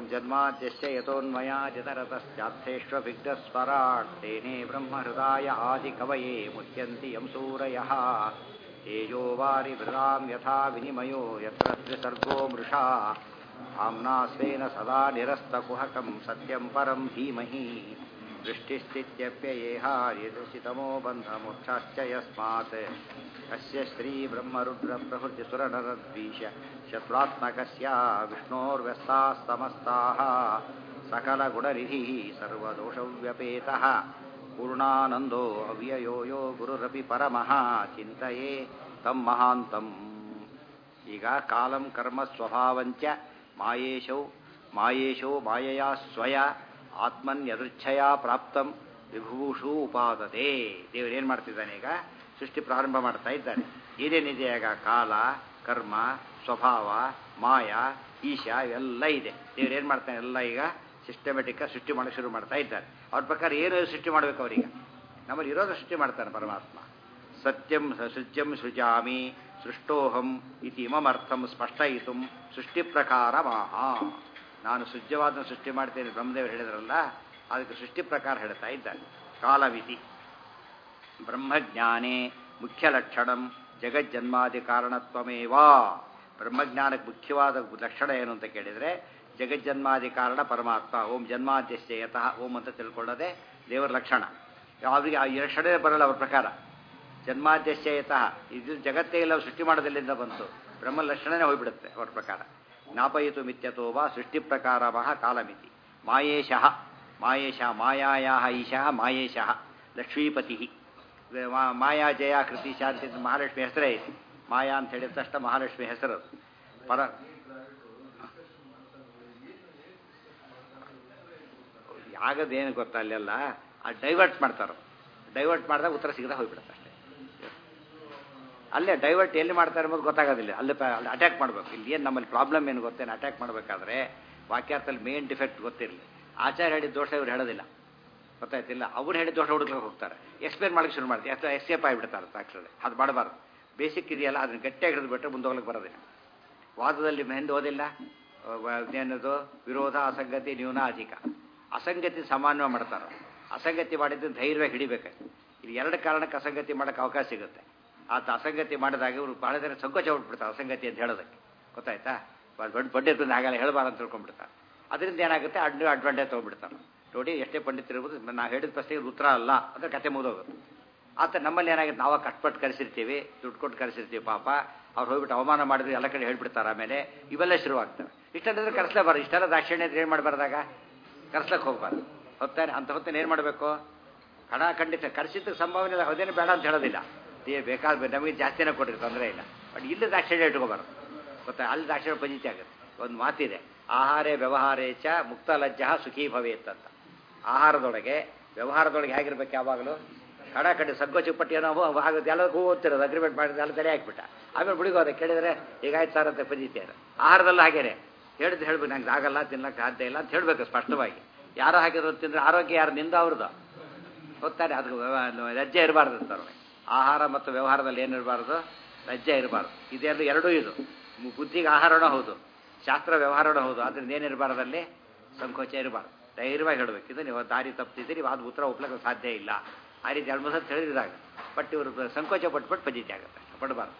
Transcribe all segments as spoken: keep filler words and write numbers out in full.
ಜನ್ಮಾದ್ಯಸ್ಯ ಯತೋನ್ಮಯಾಜಿತರತಶ್ಚಾರ್ಥೇಷ್ವಭಿಘ್ನಸ್ವರಾಟ್ ತೇನೇ ಬ್ರಹ್ಮಹೃದಾಯ ಆದಿಕವಯೇ ಮುಚ್ಯಂತಿ M ಸೂರಯಃ ತೇಜೋ ವಾರಿ ಭೃದಾಂ ಯಥಾ ವಿನಿಮಯೋ ಯತ್ರ ತ್ರಿಸರ್ಗೋ ಮೃಷಾ ಧಾಮ್ನಾ ಸ್ವೇನ ಸದಾ ನಿರಸ್ತಕುಹಕಂ ಸತ್ಯಂ ಪರಂ ಧೀಮಹಿ ದೃಷ್ಟಿಸ್ಥಿತ್ಯಪ್ಯಯೇಹಾರ್ಯದೃಶಿತಮೋ ಬಂಧಮೋಕ್ಷಾಶ್ಚ ಯಸ್ಮಾತ್ ಅಸ್ಯ ಶ್ರೀ ಬ್ರಹ್ಮರುದ್ರಪ್ರಭೃತಿಸುರನರದ್ವೀಶ ಶತ್ರುತ್ಮಕಸ್ಯ ವಿಷ್ಣೋರ್ವ್ಯಸ್ತಾಃ ಸಮಸ್ತಾಃ ಸಕಲಗುಣನಿಧಿಃ ಸರ್ವದೋಷವ್ಯಪೇತಃ ಪೂರ್ಣಾನಂದೋ ಅವ್ಯಯೋ ಯೋ ಗುರುರಪಿ ಪರಮಃ ಚಿಂತಯೇ ತಂ ಮಹಾಂತಂ. ಈಗ ಕಾಲಂ ಕರ್ಮ ಸ್ವಭಾವಂಚ ಮಾಯೇಶೌ ಮಾಯೇಶೋ ಮಾಯೆಯಾ ಸ್ವಯ ಆತ್ಮನ್ಯದೃಚ್ಛಯ ಪ್ರಾಪ್ತಂ ವಿಭೂಷು ಉಪಾದತೆ. ದೇವರು ಏನು ಮಾಡ್ತಿದ್ದಾನೆ? ಈಗ ಸೃಷ್ಟಿ ಪ್ರಾರಂಭ ಮಾಡ್ತಾ ಇದ್ದಾನೆ. ಏನೇನಿದೆ ಆಗ? ಕಾಲ, ಕರ್ಮ, ಸ್ವಭಾವ, ಮಾಯ, ಈಶಾ ಇವೆಲ್ಲ ಇದೆ. ದೇವ್ರು ಏನು ಮಾಡ್ತಾನೆ? ಎಲ್ಲ ಈಗ ಸಿಸ್ಟಮೆಟಿಕ್ ಸೃಷ್ಟಿ ಮಾಡೋಕ್ಕೆ ಶುರು ಮಾಡ್ತಾ ಇದ್ದಾರೆ. ಅವ್ರ ಪ್ರಕಾರ ಏನು ಸೃಷ್ಟಿ ಮಾಡಬೇಕು ಅವ್ರಿಗೆ? ನಮ್ಮಲ್ಲಿ ಇರೋದು ಸೃಷ್ಟಿ ಮಾಡ್ತಾನೆ ಪರಮಾತ್ಮ. ಸತ್ಯಂ ಸೃಜ್ಯಂ ಸೃಜಾಮಿ ಸೃಷ್ಟೋಹಂ ಇತಿ ಇಮಮರ್ಥಂ ಸ್ಪಷ್ಟಯಿತು ಸೃಷ್ಟಿ ಪ್ರಕಾರ ಮಾಹ. ನಾನು ಸೃಜ್ಯವಾದ ಸೃಷ್ಟಿ ಮಾಡ್ತೇನೆ ಬ್ರಹ್ಮದೇವರು ಹೇಳಿದ್ರಲ್ಲ, ಅದಕ್ಕೆ ಸೃಷ್ಟಿ ಪ್ರಕಾರ ಹೇಳ್ತಾ ಇದ್ದಾನೆ. ಕಾಲವಿತಿ ಬ್ರಹ್ಮಜ್ಞಾನೇ ಮುಖ್ಯ ಲಕ್ಷಣಂ ಜಗಜ್ಜನ್ಮಾದಿ ಕಾರಣತ್ವಮೇವಾ. ಬ್ರಹ್ಮಜ್ಞಾನಕ್ಕೆ ಮುಖ್ಯವಾದ ಲಕ್ಷಣ ಏನು ಅಂತ ಕೇಳಿದರೆ ಜಗಜ್ಜನ್ಮಾದಿ ಕಾರಣ ಪರಮಾತ್ಮ. ಓಂ ಜನ್ಮಾದ್ಯಸ್ಯ ಯತಃ ಓಂ ಅಂತ ತಿಳ್ಕೊಳ್ಳೋದೆ ದೇವರ ಲಕ್ಷಣ. ಅವರಿಗೆ ಆ ಲಕ್ಷಣವೇ ಬರಲ್ಲ ಅವ್ರ ಪ್ರಕಾರ. ಜನ್ಮಾದ್ಯಸ್ಯ ಯತಃ ಇದು ಜಗತ್ತೇ ಇಲ್ಲ, ಸೃಷ್ಟಿ ಮಾಡೋದೆಲ್ಲಿಂದ ಬಂತು? ಬ್ರಹ್ಮ ಲಕ್ಷಣನೇ ಹೋಗಿಬಿಡುತ್ತೆ ಅವ್ರ ಪ್ರಕಾರ. ಜ್ಞಾಪಯಿತು ಮಿತ್ಯತೋವಾ ಸೃಷ್ಟಿ ಪ್ರಕಾರ ಮಹ ಕಾಲಮಿತಿ. ಮಾಯೇಶಃ ಮಾಯೇಶ ಮಾಯಾಯಾಹ ಈಶಃ ಮಾಯೇಶಃ ಲಕ್ಷ್ಮೀಪತಿ. ಮಾಯಾ ಜಯ ಕೃತಿ ಶಾಂತಿ ಮಹಾಲಕ್ಷ್ಮಿ ಹೆಸರೇ ಇದೆ. ಮಾಯಾ ಅಂತ ಹೇಳಿದ ತಕ್ಷಣ ಮಹಾಲಕ್ಷ್ಮಿ ಹೆಸರು ಪರ. ಆಗದೇನು ಗೊತ್ತಾ? ಅಲ್ಲೆಲ್ಲ ಆ ಡೈವರ್ಟ್ ಮಾಡ್ತಾರೋ, ಡೈವರ್ಟ್ ಮಾಡಿದಾಗ ಉತ್ತರ ಸಿಗದೆ ಹೋಗ್ಬಿಡುತ್ತೆ ಅಷ್ಟೇ. ಅಲ್ಲೇ ಡೈವರ್ಟ್ ಎಲ್ಲಿ ಮಾಡ್ತಾರೆ ಎಂಬುದು ಗೊತ್ತಾಗೋದಿಲ್ಲ. ಅಲ್ಲಿ ಅಲ್ಲಿ ಅಟ್ಯಾಕ್ ಮಾಡಬೇಕು. ಇಲ್ಲಿ ಏನು ನಮ್ಮಲ್ಲಿ ಪ್ರಾಬ್ಲಮ್ ಏನು ಗೊತ್ತೇನು? ಅಟ್ಯಾಕ್ ಮಾಡಬೇಕಾದ್ರೆ ವಾಕ್ಯಾರ್ಥದಲ್ಲಿ ಮೇನ್ ಡಿಫೆಕ್ಟ್ ಗೊತ್ತಿರಲಿ. ಆಚಾರ್ಯ ಹೇಳಿದ ದೋಷ ಇವ್ರು ಹೇಳೋದಿಲ್ಲ, ಗೊತ್ತಾಯ್ತಿಲ್ಲ. ಅವ್ರು ಹೇಳಿದ ದೋಷ ಹುಡುಕ್ಲಿಕ್ಕೆ ಹೋಗ್ತಾರೆ, ಎಕ್ಸ್ಪ್ಲೇನ್ ಮಾಡೋಕ್ಕೆ ಶುರು ಮಾಡ್ತಾರೆ, ಅಥವಾ ಎಸ್ಕೇಪ್ ಆಗಿಬಿಡ್ತಾರೆ ಸಾಕ್ಷರೇ. ಅದು ಮಾಡಬಾರ್ದು. ಬೇಸಿಕ್ ಇದೆಯಲ್ಲ ಅದನ್ನು ಗಟ್ಟಿಯಾಗಿ ಹಿಡಿದು ಬಿಟ್ಟರೆ ಮುಂದೆ ಹೋಗ್ಲಿಕ್ಕೆ ಬರೋದಿಲ್ಲ. ವಾದದಲ್ಲಿ ಮೆಹಂದು ಓದಿಲ್ಲ ಏನದು? ವಿರೋಧ ಅಸಂಗತಿ ನ್ಯೂನ ಅಧಿಕ. ಅಸಂಗತಿ ಸಾಮಾನ್ಯ ಮಾಡ್ತಾರೆ. ಅಸಂಗತಿ ಮಾಡಿದ್ದು ಧೈರ್ಯವಾಗಿ ಹಿಡಿಬೇಕು. ಇದು ಎರಡು ಕಾರಣಕ್ಕೆ ಅಸಂಗತಿ ಮಾಡೋಕ್ಕೆ ಅವಕಾಶ ಸಿಗುತ್ತೆ. ಆತ ಅಸಂಗತಿ ಮಾಡಿದಾಗ ಇವರು ಬಹಳ ಜನ ಸಂಕೋಚ ಹೊಟ್ಬಿಡ್ತಾರೆ ಅಸಂಗತಿ ಅಂತ ಹೇಳೋದಕ್ಕೆ, ಗೊತ್ತಾಯ್ತಾ? ದೊಡ್ಡ ಪಂಡಿತರಿಂದ ಆಗಲ್ಲ ಹೇಳಬಾರ ಅಂತ ತಿಳ್ಕೊಂಡ್ಬಿಡ್ತಾರೆ. ಅದರಿಂದ ಏನಾಗುತ್ತೆ? ಅಡ್ಡು ಅಡ್ವಾಂಟೇಜ್ ತೊಗೊಂಡ್ಬಿಡ್ತಾರೆ. ನೋಡಿ ಎಷ್ಟೇ ಪಂಡಿತರಿರ್ಬೋದು, ನಾವು ಹೇಳಿದ ಪ್ರಶ್ನೆಗೆ ಉತ್ತರ ಅಲ್ಲ ಅಂದರೆ ಕತೆ ಮುಗಿದೋಗುತ್ತೆ. ಆತ ನಮ್ಮಲ್ಲಿ ಏನಾಗುತ್ತೆ? ನಾವು ಕಷ್ಟಪಟ್ಟು ಕರೆಸಿರ್ತೀವಿ, ದುಡ್ಡು ಕೊಟ್ಟು ಕರೆಸಿರ್ತೀವಿ. ಪಾಪ ಅವ್ರು ಹೋಗ್ಬಿಟ್ಟು ಅವಮಾನ ಮಾಡಿದ್ರೆ ಎಲ್ಲ ಕಡೆ ಹೇಳ್ಬಿಡ್ತಾರೆ. ಆಮೇಲೆ ಇವೆಲ್ಲ ಶುರುವಾಗ್ತವೆ. ಇಷ್ಟೆಲ್ಲ ಕರೆಸಲೇಬಾರ್ದು. ಇಷ್ಟೆಲ್ಲ ದಾಕ್ಷಿಣ್ಯ ಏನು ಮಾಡಬಾರ್ದಾಗ ಕರೆಸ್ಲಕ್ಕೆ ಹೋಗ್ಬಾರ್ದು. ಹೊತ್ತಾನೆ ಅಂತ ಹೊತ್ತೇನೆ ಏನು ಮಾಡಬೇಕು? ಹಣ ಖಂಡಿತ ಕರೆಸಿದ್ದಕ್ಕೆ ಸಂಭಾವನೆ ಇಲ್ಲ, ಅದೇನು ಬೇಡ ಅಂತ ಹೇಳೋದಿಲ್ಲ. ದೇ ಬೇಕಾದ ನಮಗೆ ಜಾಸ್ತಿನೇ ಕೊಟ್ಟಿರಿ, ತೊಂದರೆ ಇಲ್ಲ. ಬಟ್ ಇಲ್ಲಿ ದಾಕ್ಷಿಣ್ಯ ಇಟ್ಕೋಬಾರ್ದು, ಗೊತ್ತಾ? ಅಲ್ಲಿ ದಾಕ್ಷಿಣ್ಯ ಪಂಜಿತಿ ಆಗುತ್ತೆ. ಒಂದು ಮಾತಿದೆ, ಆಹಾರೇ ವ್ಯವಹಾರೇ ಚ ಮುಕ್ತ ಲಜ್ಜ ಸುಖೀ ಭವೇತ್ ಅಂತ. ಆಹಾರದೊಳಗೆ ವ್ಯವಹಾರದೊಳಗೆ ಹೇಗಿರ್ಬೇಕು? ಯಾವಾಗಲೂ ಕಡ ಕಡೆ ಸಂಕೋಚ ಪಟ್ಟು ಏನೋ ಆಗುತ್ತೆ. ಎಲ್ಲದಕ್ಕೂ ಓದ್ತಿರೋದು, ಅಗ್ರಿಮೆಂಟ್ ಮಾಡಿದ್ರೆ ಎಲ್ಲ ತಲೆ ಹಾಕ್ಬಿಟ್ಟ. ಆಮೇಲೆ ಬಿಡಿಗೋದೆ ಕೇಳಿದರೆ ಈಗಾಯ್ತು ಸರ್ ಅಂತ ಪಂಜಿತಿ ಅದು. ಆಹಾರದಲ್ಲೂ ಹಾಗೇನೆ ಹೇಳಿದ್ದು ಹೇಳ್ಬೇಕು, ನಂಗೆ ಆಗಲ್ಲ, ತಿನ್ನಕ್ಕೆ ಸಾಧ್ಯ ಇಲ್ಲ ಅಂತ ಹೇಳಬೇಕು ಸ್ಪಷ್ಟವಾಗಿ. ಯಾರೋ ಹಾಕಿದ್ರು ತಿಂದರೆ ಆರೋಗ್ಯ ಯಾರು? ನಿಂದ ಅವ್ರದ್ದು, ಗೊತ್ತಾರೆ? ಅದು ಲಜ್ಜೆ ಇರಬಾರ್ದು ಅಂತಾರೆ. ಆಹಾರ ಮತ್ತು ವ್ಯವಹಾರದಲ್ಲಿ ಏನಿರಬಾರ್ದು? ಲಜ್ಜೆ ಇರಬಾರ್ದು. ಇದೆರಡು ಎರಡೂ ಇದು. ಬುದ್ಧಿಗೆ ಆಹಾರನೂ ಹೌದು, ಶಾಸ್ತ್ರ ವ್ಯವಹಾರನೂ ಹೌದು. ಅದರಿಂದ ಏನಿರಬಾರ್ದಲ್ಲಿ? ಸಂಕೋಚ ಇರಬಾರ್ದು. ಧೈರ್ಯವಾಗಿ ಹೇಳಬೇಕು. ಇದು ನೀವು ದಾರಿ ತಪ್ಪಿದ್ದೀರಿ, ಅದು ಉತ್ತರ ಒಪ್ಲಕ್ಕೆ ಸಾಧ್ಯ ಇಲ್ಲ. ಆ ರೀತಿ ಎರಡು ಮೂರು ಸತ್ತು ಹೇಳಿದಾಗ ಬಟ್ ಇವರು ಸಂಕೋಚ ಪಟ್ಬಿಟ್ಟು ಪಂಜಿತಿ ಆಗುತ್ತೆ. ಪಡಬಾರ್ದು.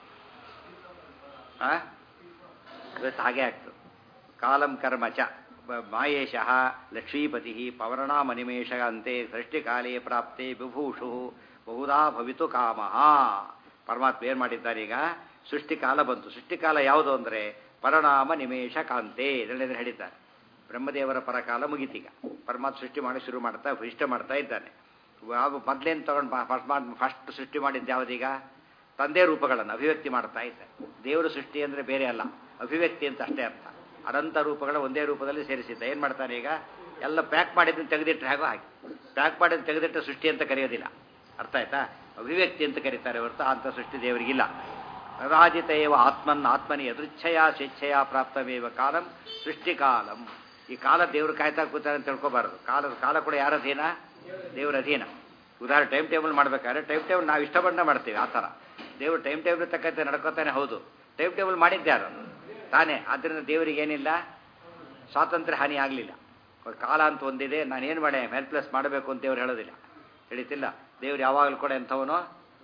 ಹಾಂ, ಇವತ್ತು ಹಾಗೆ ಆಗ್ತದೆ. ಕಾಲಂ ಕರ್ಮ ಚ ಮಾಯೇಶಃ ಲಕ್ಷ್ಮೀಪತಿ ಪವರ್ಣಾಮನಿಮೇಷ ಅಂತೆ ಸೃಷ್ಟಿಕಾಲೇ ಪ್ರಾಪ್ತೆ ವಿಭೂಷು ಬಹುಧಾ ಭವಿತು ಕಾಮಃ. ಪರಮಾತ್ಮ ಏನು ಮಾಡಿದ್ದಾರೆ? ಈಗ ಸೃಷ್ಟಿಕಾಲ ಬಂತು. ಸೃಷ್ಟಿಕಾಲ ಯಾವುದು ಅಂದರೆ ಪರಿಣಾಮ ನಿಮೇಷ ಕಾಂತೆ ಇದನ್ನೆಲ್ಲ ಹೇಳಿದ್ದಾರೆ. ಬ್ರಹ್ಮದೇವರ ಪರಕಾಲ ಮುಗಿತೀಗ. ಪರಮಾತ್ಮ ಸೃಷ್ಟಿ ಮಾಡಿ ಶುರು ಮಾಡ್ತಾ ಇಷ್ಟ ಮಾಡ್ತಾ ಇದ್ದಾನೆ. ಯಾವ ಮೊದಲೇನು ತಗೊಂಡು ಪರಮಾತ್ಮ ಫಸ್ಟ್ ಸೃಷ್ಟಿ ಮಾಡಿದ್ದು ಯಾವುದೀಗ? ತಂದೆ ರೂಪಗಳನ್ನು ಅಭಿವ್ಯಕ್ತಿ ಮಾಡ್ತಾ ಇದ್ದಾರೆ. ದೇವರ ಸೃಷ್ಟಿ ಅಂದರೆ ಬೇರೆ ಅಲ್ಲ, ಅಭಿವ್ಯಕ್ತಿ ಅಂತ ಅಷ್ಟೇ ಅರ್ಥ. ಅನಂತ ರೂಪಗಳ ಒಂದೇ ರೂಪದಲ್ಲಿ ಸೇರಿಸಿದ್ದ. ಏನು ಮಾಡ್ತಾನೆ? ಈಗ ಎಲ್ಲ ಪ್ಯಾಕ್ ಮಾಡಿದ್ದನ್ನು ತೆಗೆದಿಟ್ಟರೆ ಹಾಗೋ ಹಾಗೆ. ಪ್ಯಾಕ್ ಮಾಡಿದ್ದು ತೆಗೆದಿಟ್ಟ ಸೃಷ್ಟಿ ಅಂತ ಕರೆಯೋದಿಲ್ಲ, ಅರ್ಥ ಆಯ್ತಾ? ಅಭಿವ್ಯಕ್ತಿ ಅಂತ ಕರೀತಾರೆ ಹೊರತು ಅಂಥ ಸೃಷ್ಟಿ ದೇವರಿಗಿಲ್ಲ. ರಾಜಿತೇವ ಆತ್ಮನ್ ಆತ್ಮನಿ ಯದೃಚ್ಛಯ ಸ್ವೇಚ್ಛಯ ಪ್ರಾಪ್ತವೇವ ಕಾಲಂ ಸೃಷ್ಟಿಕಾಲಂ. ಈ ಕಾಲ ದೇವರು ಕಾಯ್ತಾ ಕೂತಾರೆ ಅಂತ ತಿಳ್ಕೊಬಾರದು. ಕಾಲದ ಕಾಲ ಕೂಡ ಯಾರ ಅಧೀನ? ದೇವರ ಅಧೀನ. ಉದಾಹರಣೆ ಟೈಮ್ ಟೇಬಲ್ ಮಾಡಬೇಕಾದ್ರೆ ಟೈಮ್ ಟೇಬಲ್ ನಾವು ಇಷ್ಟಪಟ್ಟ ಮಾಡ್ತೀವಿ. ಆ ಥರ ದೇವರು ಟೈಮ್ ಟೇಬಲ್ ತಕ್ಕಂತೆ ನಡ್ಕೋತಾನೆ. ಹೌದು, ಟೈಮ್ ಟೇಬಲ್ ಮಾಡಿದ್ದೆ ಯಾರು? ತಾನೇ. ಆದ್ದರಿಂದ ದೇವರಿಗೆ ಏನಿಲ್ಲ, ಸ್ವಾತಂತ್ರ್ಯ ಹಾನಿ ಆಗಲಿಲ್ಲ. ಕಾಲ ಅಂತ ಒಂದಿದೆ, ನಾನೇನು ಮಾಡೇ ಹೆಲ್ಪ್ಲೆಸ್ ಮಾಡಬೇಕು ಅಂತ ದೇವ್ರು ಹೇಳೋದಿಲ್ಲ, ಹೇಳಿತಿಲ್ಲ. ದೇವ್ರು ಯಾವಾಗಲೂ ಕೂಡ ಎಂಥವನು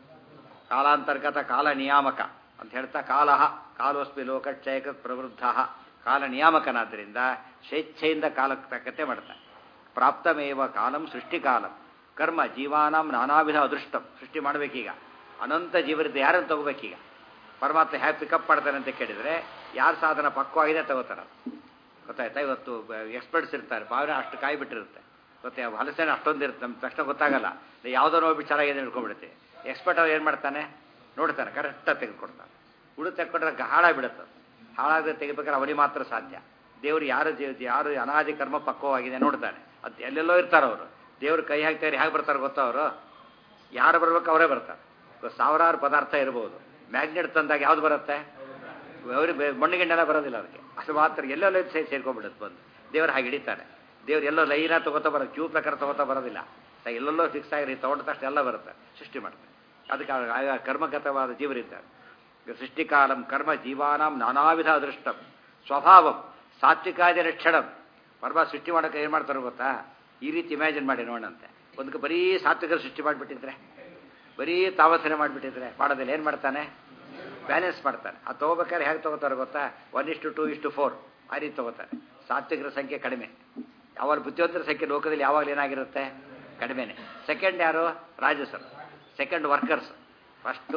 ಕಾಲಾಂತರ್ಗತ ಕಾಲ ನಿಯಾಮಕ ಅಂತ ಹೇಳ್ತಾ ಕಾಲಃ ಕಾಲೋಸ್ಮಿ ಲೋಕಕ್ಷಯಕ ಪ್ರವೃದ್ಧ ಕಾಲ ನಿಯಾಮಕನಾದ್ದರಿಂದ ಸ್ವೇಚ್ಛೆಯಿಂದ ಕಾಲಕ್ಕೆ ತಕ್ಕಂತೆ ಮಾಡ್ತಾನೆ. ಪ್ರಾಪ್ತಮೇವ ಕಾಲಂ ಸೃಷ್ಟಿಕಾಲಂ ಕರ್ಮ ಜೀವಾನಾಂ ನಾನಾವಿಧ ಅದೃಷ್ಟಂ. ಸೃಷ್ಟಿ ಮಾಡಬೇಕೀಗ, ಅನಂತ ಜೀವರಿದ್ದ ಯಾರನ್ನು ತಗೋಬೇಕೀಗ? ಪರಮಾತ್ಮ ಹೇಗೆ ಪಿಕಪ್ ಮಾಡ್ತಾನೆ ಅಂತ ಕೇಳಿದರೆ ಯಾರು ಸಾಧನ ಪಕ್ವಾಗಿದೆ ತಗೋತಾರೆ. ಗೊತ್ತಾಯ್ತಾ? ಇವತ್ತು ಎಕ್ಸ್ಪರ್ಟ್ಸ್ ಇರ್ತಾರೆ, ಬಾವಿನ ಅಷ್ಟು ಕಾಯಿ ಬಿಟ್ಟಿರುತ್ತೆ, ಗೊತ್ತೇ ಹಲಸೇನೆ ಅಷ್ಟೊಂದು ಇರುತ್ತೆ, ನಮ್ಮ ತಕ್ಷಣ ಗೊತ್ತಾಗಲ್ಲ. ಯಾವುದೋ ನೋಡ್ಬಿಟ್ಟು ಚೆನ್ನಾಗಿದೆ ಹಿಡ್ಕೊಂಡ್ಬಿಡ್ತೀವಿ. ಎಕ್ಸ್ಪರ್ಟ್ ಅವ್ರು ಏನು ಮಾಡ್ತಾನೆ, ನೋಡ್ತಾನೆ, ಕರೆಕ್ಟಾಗಿ ತೆಗೆದುಕೊಡ್ತಾನೆ. ಉಳಿದು ತೆಗೆದುಕೊಂಡ್ರೆ ಹಾಳಾಗಿಬಿಡುತ್ತೆ. ಹಾಳಾಗದೆ ತೆಗಿಬೇಕಾದ್ರೆ ಅವನಿಗೆ ಮಾತ್ರ ಸಾಧ್ಯ. ದೇವರು ಯಾರು ಯಾರು ಅನಾದಿ ಕರ್ಮ ಪಕ್ವವಾಗಿದೆ ನೋಡ್ತಾನೆ. ಅದು ಎಲ್ಲೆಲ್ಲೋ ಇರ್ತಾರೆ ಅವರು. ದೇವ್ರು ಕೈ ಹಾಕ್ತಾರೆ, ಹೇಗೆ ಬರ್ತಾರೆ ಗೊತ್ತಾ? ಅವರು ಯಾರು ಬರ್ಬೇಕು ಅವರೇ ಬರ್ತಾರೆ. ಸಾವಿರಾರು ಪದಾರ್ಥ ಇರ್ಬೋದು, ಮ್ಯಾಗ್ನೆಟ್ ತಂದಾಗ ಯಾವ್ದು ಬರುತ್ತೆ? ಅವ್ರಿಗೆ ಮಣ್ಣಿಗೆಣ್ಣೆಲ್ಲ ಬರೋದಿಲ್ಲ, ಅದಕ್ಕೆ ಅದು ಮಾತ್ರ ಎಲ್ಲೆಲ್ಲೋ ಸೇ ಸೇರ್ಕೊಂಡ್ಬಿಡುತ್ತೆ ಬಂದು. ದೇವ್ರು ಹಾಗೆ ಹಿಡಿತಾನೆ. ದೇವ್ರು ಎಲ್ಲೋ ಲೈನ ತಗೋತಾ ಬರೋದು, ಕ್ಯೂ ಪ್ರಕಾರ ತಗೋತಾ ಬರೋದಿಲ್ಲ. ಎಲ್ಲೆಲ್ಲೋ ಫಿಕ್ಸ್ ಆಗಿರಿ ತಗೊಂಡ ತಕ್ಷಣ ಎಲ್ಲ ಬರುತ್ತೆ, ಸೃಷ್ಟಿ ಮಾಡ್ತಾರೆ. ಅದಕ್ಕೆ ಆಗ ಕರ್ಮಗತವಾದ ಜೀವರಿದ್ದಾರೆ. ಸೃಷ್ಟಿಕಾಲಂ ಕರ್ಮ ಜೀವಾನಾಂ ನಾನಾವಿಧ ಅದೃಷ್ಟಂ ಸ್ವಭಾವಂ ಸಾತ್ವಿಕಾದಿ ರಕ್ಷಣಂ. ಪರ್ವ ಸೃಷ್ಟಿ ಮಾಡೋಕೆ ಏನು ಮಾಡ್ತಾರೆ ಗೊತ್ತಾ? ಈ ರೀತಿ ಇಮ್ಯಾಜಿನ್ ಮಾಡಿ ನೋಡಂತೆ. ಒಂದಕ್ಕೆ ಬರೀ ಸಾತ್ವಿಕರು ಸೃಷ್ಟಿ ಮಾಡಿಬಿಟ್ಟಿದ್ರೆ, ಬರೀ ತಾಮಸನೆ ಮಾಡಿಬಿಟ್ಟಿದ್ರೆ ಮಾಡೋದಿಲ್ಲ. ಏನು ಮಾಡ್ತಾನೆ? ಬ್ಯಾಲೆನ್ಸ್ ಮಾಡ್ತಾನೆ. ಅದು ತೊಗೋಬೇಕಾದ್ರೆ ಹೇಗೆ ತೊಗೋತಾರೆ ಗೊತ್ತಾ? ಒನ್ ಇಷ್ಟು ಟು ಇಷ್ಟು ಫೋರ್ ಆ ರೀತಿ ತೊಗೋತಾರೆ. ಸಾತ್ವಿಕರ ಸಂಖ್ಯೆ ಕಡಿಮೆ. ಯಾವಾಗ ಬುದ್ಧಿವಂತರ ಸಂಖ್ಯೆ ಲೋಕದಲ್ಲಿ ಯಾವಾಗಲೂ ಏನಾಗಿರುತ್ತೆ? ಕಡಿಮೆನೆ. ಸೆಕೆಂಡ್ ಯಾರು? ರಾಜಸರು. Second workers. ಫಸ್ಟು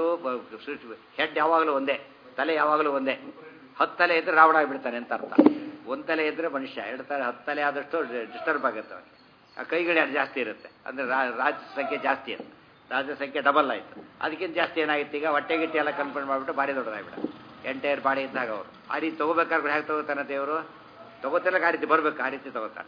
ಹೆಡ್ ಯಾವಾಗಲೂ ಒಂದೇ, ತಲೆ ಯಾವಾಗಲೂ ಒಂದೇ. ಹತ್ತು ತಲೆ ಇದ್ದರೆ ರಾವಣ ಆಗಿಬಿಡ್ತಾನೆ ಅಂತ ಅರ್ಥ. ಒಂದು ತಲೆ ಇದ್ದರೆ ಮನುಷ್ಯ, ಎರಡು ತಲೆ ಹತ್ತು ತಲೆ ಆದಷ್ಟು ಡಿಸ್ಟರ್ಬ್ ಆಗುತ್ತೆ ಅವನಿಗೆ. ಆ ಕೈಗಳು ಯಾರು ಜಾಸ್ತಿ ಇರುತ್ತೆ ಅಂದರೆ ರಾಜ ಸಂಖ್ಯೆ ಜಾಸ್ತಿ ಅಂತ. ರಾಜ ಸಂಖ್ಯೆ ಡಬಲ್ ಆಯಿತು. ಅದಕ್ಕಿಂತ ಜಾಸ್ತಿ ಏನಾಗಿತ್ತು ಈಗ? ಹೊಟ್ಟೆ ಗಿಟ್ಟೆ ಎಲ್ಲ ಕನ್ಫರ್ಮ್ ಮಾಡಿಬಿಟ್ಟು ಭಾರಿ ದೊಡ್ಡದಾಗ್ಬಿಡ. ಎಂಟೈರ್ ಬಾಡಿ ಇದ್ದಾಗ ಅವರು ಆ ರೀತಿ ತೊಗೋಬೇಕಾದ್ರೆ ಹೇಗೆ ತೊಗೋತಾನೆ ದೇವರು? ತೊಗೋತಿಲ್ಲ ಆ ರೀತಿ ಬರಬೇಕು, ಆ ರೀತಿ ತೊಗೋತಾನೆ.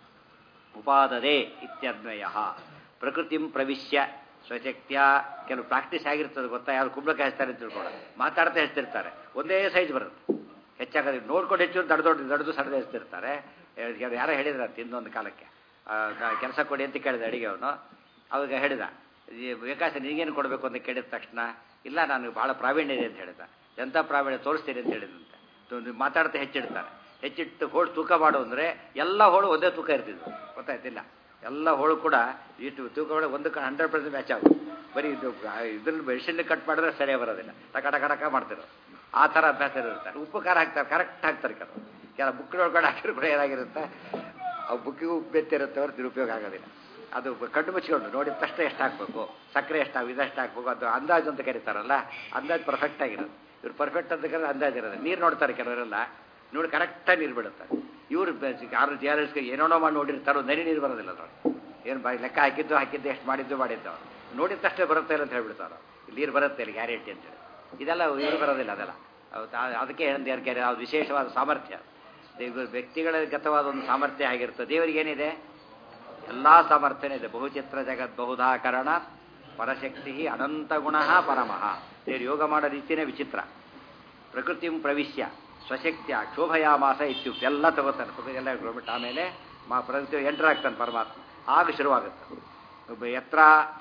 ಉಪಾದದೆ ಇತ್ಯನ್ವಯ ಪ್ರಕೃತಿಂ ಪ್ರವಿಶ್ಯ ಸ್ವಶಕ್ತಿಯ. ಕೆಲವು ಪ್ರಾಕ್ಟೀಸ್ ಆಗಿರ್ತದೆ ಗೊತ್ತಾ? ಯಾರು ಕುಂಬಳಕಾಯಿ ಹಚ್ತಾರೆ ಅಂತ ತಿಳ್ಕೊಳ್ಳ, ಮಾತಾಡ್ತಾ ಹೆಚ್ಚಿರ್ತಾರೆ, ಒಂದೇ ಸೈಜ್ ಬರುತ್ತೆ. ಹೆಚ್ಚಾಗೋದು ನೋಡ್ಕೊಂಡು ಹೆಚ್ಚು ದೊಡ್ಡ ದೊಡ್ಡ ದೊಡ್ಡದು ಸಡದು ಹೆಚ್ಚಿರ್ತಾರೆ. ಯಾರೋ ಹೇಳಿದ್ರಂತ ಇನ್ನೊಂದು ಕಾಲಕ್ಕೆ, ಕೆಲಸ ಕೊಡಿ ಅಂತ ಕೇಳಿದೆ ಅಡಿಗೆ ಅವನು. ಅವಾಗ ಹೇಳಿದ, ವಿಕಾಸ ನಿನಗೇನು ಕೊಡಬೇಕು ಅಂತ ಕೇಳಿದ ತಕ್ಷಣ, ಇಲ್ಲ ನಾನು ಭಾಳ ಪ್ರಾವೀಣ್ಯ ಇದೆ ಅಂತ ಹೇಳಿದ. ಎಂಥ ಪ್ರಾವೀಣ್ಯ ತೋರಿಸ್ತೀನಿ ಅಂತ ಹೇಳಿದಂತೆ. ಮಾತಾಡ್ತಾ ಹೆಚ್ಚಿಡ್ತಾರೆ. ಹೆಚ್ಚಿಟ್ಟು ಹೋಳು ತೂಕ ಮಾಡು ಅಂದರೆ ಎಲ್ಲ ಹೋಳು ಒಂದೇ ತೂಕ ಇರ್ತಿದ್ವು, ಗೊತ್ತಾಯ್ತಿಲ್ಲ? ಎಲ್ಲ ಹೋಳು ಕೂಡ ಇಷ್ಟು ತೂಕ ಮಾಡಿ ಒಂದಕ್ಕೆ ಹಂಡ್ರೆಡ್ ಪರ್ಸೆಂಟ್ ಮ್ಯಾಚ್ ಆಗೋದು. ಬರೀ ಇದು ಇದ್ರಲ್ಲಿ ಮೆಷಿನ್ ಕಟ್ ಮಾಡಿದ್ರೆ ಸರಿಯಾಗಿ ಬರೋದಿಲ್ಲ, ಟಕ ಟಕ ಟಕ ಮಾಡ್ತಿರೋ ಆ ಥರ ಅಭ್ಯಾಸ ಇರ್ತಾರೆ. ಉಪ್ಪು ಖಾರ ಹಾಕ್ತಾರೆ, ಕರೆಕ್ಟ್ ಹಾಕ್ತಾರೆ. ಕೆಲವು ಕೆಲ ಬುಕ್ ನೋಡ್ಕೊಂಡು ಹಾಕಿದ್ರು ಕೂಡ ಏನಾಗಿರುತ್ತೆ, ಅವು ಬುಕ್ಕಿಗೂ ಉಪ್ಪು ಬೆತ್ತಿರುತ್ತೆ, ಅವ್ರು ದುರುಪಯೋಗ ಆಗೋದಿಲ್ಲ. ಅದು ಕಣ್ಣು ಮುಚ್ಚಿಕೊಂಡು ನೋಡಿದ ತಕ್ಷಣ ಎಷ್ಟು ಹಾಕಬೇಕು, ಸಕ್ಕರೆ ಎಷ್ಟು ಇದಷ್ಟು ಹಾಕ್ಬೇಕು, ಅದು ಅಂದಾಜು ಅಂತ ಕರೀತಾರಲ್ಲ, ಅಂದಾಜು ಪರ್ಫೆಕ್ಟ್ ಆಗಿರೋದು. ಇವ್ರು ಪರ್ಫೆಕ್ಟ್ ಅಂತ ಕರೆದ್ರೆ ಅಂದಾಜು ಇರೋದು. ನೀರು ನೋಡ್ತಾರೆ ಕೆಲವರೆಲ್ಲ, ನೋಡಿ ಕರೆಕ್ಟಾಗಿ ನೀರು ಬಿಡುತ್ತಾರೆ. ಇವರು ಯಾರು ಜಿ ಆರ್ ಎಸ್ಗೆ ಏನೇನೋ ಮಾಡಿ ನೋಡಿರ್ತಾರೋ ನರಿ ನೀರು ಬರೋದಿಲ್ಲ ಅದ್ರೊಳಗೆ. ಏನು ಬಾಯಿ ಲೆಕ್ಕ ಹಾಕಿದ್ದು ಹಾಕಿದ್ದು ಎಷ್ಟು ಮಾಡಿದ್ದು ಮಾಡಿದ್ದು ಅವ್ರು ನೋಡಿದ ತಕ್ಷಣ ಬರುತ್ತೆ ಇಲ್ಲ ಅಂತ ಹೇಳ್ಬಿಡ್ತಾರೋ. ಇಲ್ಲಿ ನೀರು ಬರುತ್ತೆ ಇಲ್ಲಿ ಗ್ಯಾರಂಟಿ ಅಂತೇಳಿ. ಇದೆಲ್ಲ ನೀರು ಬರೋದಿಲ್ಲ ಅದೆಲ್ಲ. ಅದಕ್ಕೆ ಹೇಳಿದ ಯಾರು ಕ್ಯಾರೆ ಅದು ವಿಶೇಷವಾದ ಸಾಮರ್ಥ್ಯ. ವ್ಯಕ್ತಿಗಳ ಗತವಾದ ಒಂದು ಸಾಮರ್ಥ್ಯ ಆಗಿರ್ತದೆ. ದೇವರಿಗೇನಿದೆ? ಎಲ್ಲ ಸಾಮರ್ಥ್ಯನೇ ಇದೆ. ಬಹುಚಿತ್ರ ಜಗತ್ ಬಹುಧಾಕರಣ ಪರಶಕ್ತಿ ಅನಂತ ಗುಣ ಪರಮಃ. ದೇವರು ಯೋಗ ಮಾಡೋ ರೀತಿಯೇ ವಿಚಿತ್ರ. ಪ್ರಕೃತಿ ಪ್ರವಿಶ್ಯ ಸ್ವಶಕ್ತಿಯ ಕ್ಷೋಭಯಾಮಾಸ ಇತ್ಯುಕ್ತ ಎಲ್ಲ ತಗೋತಾನೆ. ಪ್ರಕೃತಿ ಎಲ್ಲ ಇಟ್ಕೊಂಡ್ಬಿಟ್ಟು ಆಮೇಲೆ ಮಾ ಪ್ರಕೃತಿ ಎಂಟರ್ ಆಗ್ತಾನೆ ಪರಮಾತ್ಮ. ಆಗ ಶುರುವಾಗುತ್ತೆ. ಯತ್ರ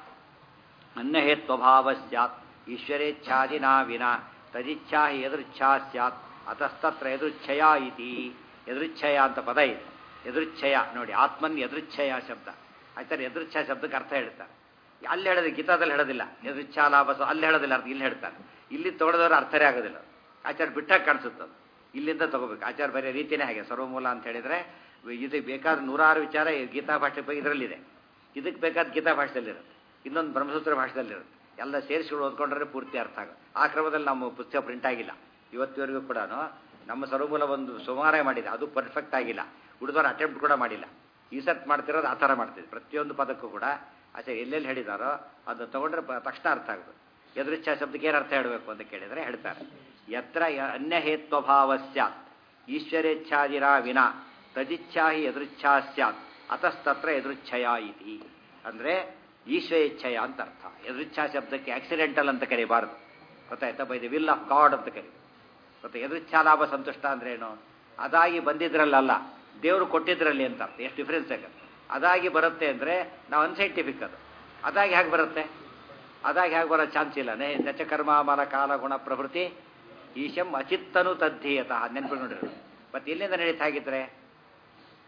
ಅನ್ಯಹೇತ್ವಭಾವ ಸ್ಯಾತ್ ಈಶ್ವರೇಚ್ಛಾದಿನಾ ವಿನಾ ತದಿಚ್ಛಾ ಹಿ ಎದುರುಚ್ಛಾ ಸ್ಯಾತ್ ಅತಸ್ತತ್ರ ಎದುರುಚ್ಛಯ ಇತಿ. ಎದುರುಚ್ಛಯ ಅಂತ ಪದ ಇದೆ. ಎದುರುಚ್ಛಯ ನೋಡಿ, ಆತ್ಮನ್ ಎದುರುಚ್ಛಯ ಶಬ್ದ ಆಯ್ತಾರೆ. ಎದುರುಚ್ಛಯ ಶಬ್ದಕ್ಕೆ ಅರ್ಥ ಹೇಳ್ತಾರೆ. ಅಲ್ಲಿ ಹೇಳೋದು ಗೀತಾದಲ್ಲಿ ಹೇಳೋದಿಲ್ಲ. ಎದುರುಚ್ಛಾ ಲಾಭ ಅಲ್ಲಿ ಹೇಳೋದಿಲ್ಲ, ಅರ್ಥ ಇಲ್ಲಿ ಹೇಳ್ತಾರೆ. ಇಲ್ಲಿ ತೊಗೊಳೋದವ್ರು ಅರ್ಥರೇ ಆಗೋದಿಲ್ಲ. ಆಚಾರ ಬಿಟ್ಟಾಗಿ ಕಾಣಿಸುತ್ತದು. ಇಲ್ಲಿಂದ ತಗೋಬೇಕು. ಆಚಾರ ಬೇರೆ ರೀತಿಯೇ ಹಾಗೆ. ಸರ್ವಮೂಲ ಅಂತ ಹೇಳಿದರೆ ಇದಕ್ಕೆ ಬೇಕಾದ ನೂರಾರು ವಿಚಾರ ಗೀತಾ ಭಾಷೆ ಬಗ್ಗೆ ಇದರಲ್ಲಿದೆ. ಇದಕ್ಕೆ ಬೇಕಾದ ಗೀತಾ ಭಾಷೆದಲ್ಲಿರುತ್ತೆ, ಇನ್ನೊಂದು ಬ್ರಹ್ಮಸೂತ್ರ ಭಾಷೆದಲ್ಲಿರುತ್ತೆ. ಎಲ್ಲ ಸೇರಿಸಿಕೊಂಡು ಓದ್ಕೊಂಡ್ರೆ ಪೂರ್ತಿ ಅರ್ಥ ಆಗೋದು. ಆ ಕ್ರಮದಲ್ಲಿ ನಮ್ಮ ಪುಸ್ತಕ ಪ್ರಿಂಟ್ ಆಗಿಲ್ಲ ಇವತ್ತಿವರೆಗೂ ಕೂಡ. ನಮ್ಮ ಸರ್ವಮೂಲ ಒಂದು ಸುಮಾರೇ ಮಾಡಿದೆ, ಅದು ಪರ್ಫೆಕ್ಟ್ ಆಗಿಲ್ಲ. ಉಳಿದವರು ಅಟೆಂಪ್ಟ್ ಕೂಡ ಮಾಡಿಲ್ಲ. ಈ ಸತ್ ಮಾಡ್ತಿರೋದು ಆ ಥರ ಮಾಡ್ತಿದ್ದೆ. ಪ್ರತಿಯೊಂದು ಪದಕ್ಕೂ ಕೂಡ ಆಚೆ ಎಲ್ಲೆಲ್ಲಿ ಹೇಳಿದಾರೋ ಅದನ್ನು ತೊಗೊಂಡ್ರೆ ತಕ್ಷಣ ಅರ್ಥ ಆಗೋದು. ಎದುರಿಚ್ಛಾ ಶಬ್ದಕ್ಕೆ ಏನು ಅರ್ಥ ಹೇಳಬೇಕು ಅಂತ ಕೇಳಿದರೆ ಹೇಳ್ತಾರೆ, ಯತ್ರ ಅನ್ಯಹೇತ್ವಭಾವ ಸ್ಯಾತ್ ಈಶ್ವರೇಚ್ಛಾದಿರಾ ವಿನಾ ತದಿಚ್ಛಾ ಹಿ ಎದುರಿಚ್ಛಾ ಸ್ಯಾತ್ ಅತಸ್ತತ್ರ ಎದುರುಚ್ಛಯ ಇತಿ. ಅಂದರೆ ಈಶ್ವರೇಚ್ಛಯ ಅಂತ ಅರ್ಥ. ಎದುರಿಚ್ಛಾ ಶಬ್ದಕ್ಕೆ ಆಕ್ಸಿಡೆಂಟಲ್ ಅಂತ ಕರೀಬಾರ್ದು, ಗೊತ್ತಾಯ್ತಾ? By the will of God ಅಂತ ಕರೀ. ಮತ್ತೆ ಎದುರಿಚ್ಛಾ ಲಾಭ ಸಂತುಷ್ಟ ಅಂದ್ರೇನು? ಅದಾಗಿ ಬಂದಿದ್ರಲ್ಲ, ದೇವರು ಕೊಟ್ಟಿದ್ರಲ್ಲಿ ಅಂತ ಅರ್ಥ. ಎಷ್ಟು ಡಿಫ್ರೆನ್ಸ್ ಆಗುತ್ತೆ. ಅದಾಗಿ ಬರುತ್ತೆ ಅಂದರೆ ನಾವು ಅನ್ಸೈಂಟಿಫಿಕ್. ಅದು ಅದಾಗಿ ಹೇಗೆ ಬರುತ್ತೆ? ಅದಾಗಿ ಹೇಗೆ ಬರೋ ಚಾನ್ಸ್ ಇಲ್ಲ. ನೇ ನಚಕರ್ಮ ಮಲ ಕಾಲ ಗುಣ ಪ್ರವೃತ್ತಿ ಈಶಂ ಅಚಿತ್ತನು ತದ್ಧೀಯತಃ. ನೆನ್ಪು ನೋಡಿರೋದು. ಮತ್ತು ಎಲ್ಲಿಂದ ನಡೀತಾ ಆಗಿದ್ರೆ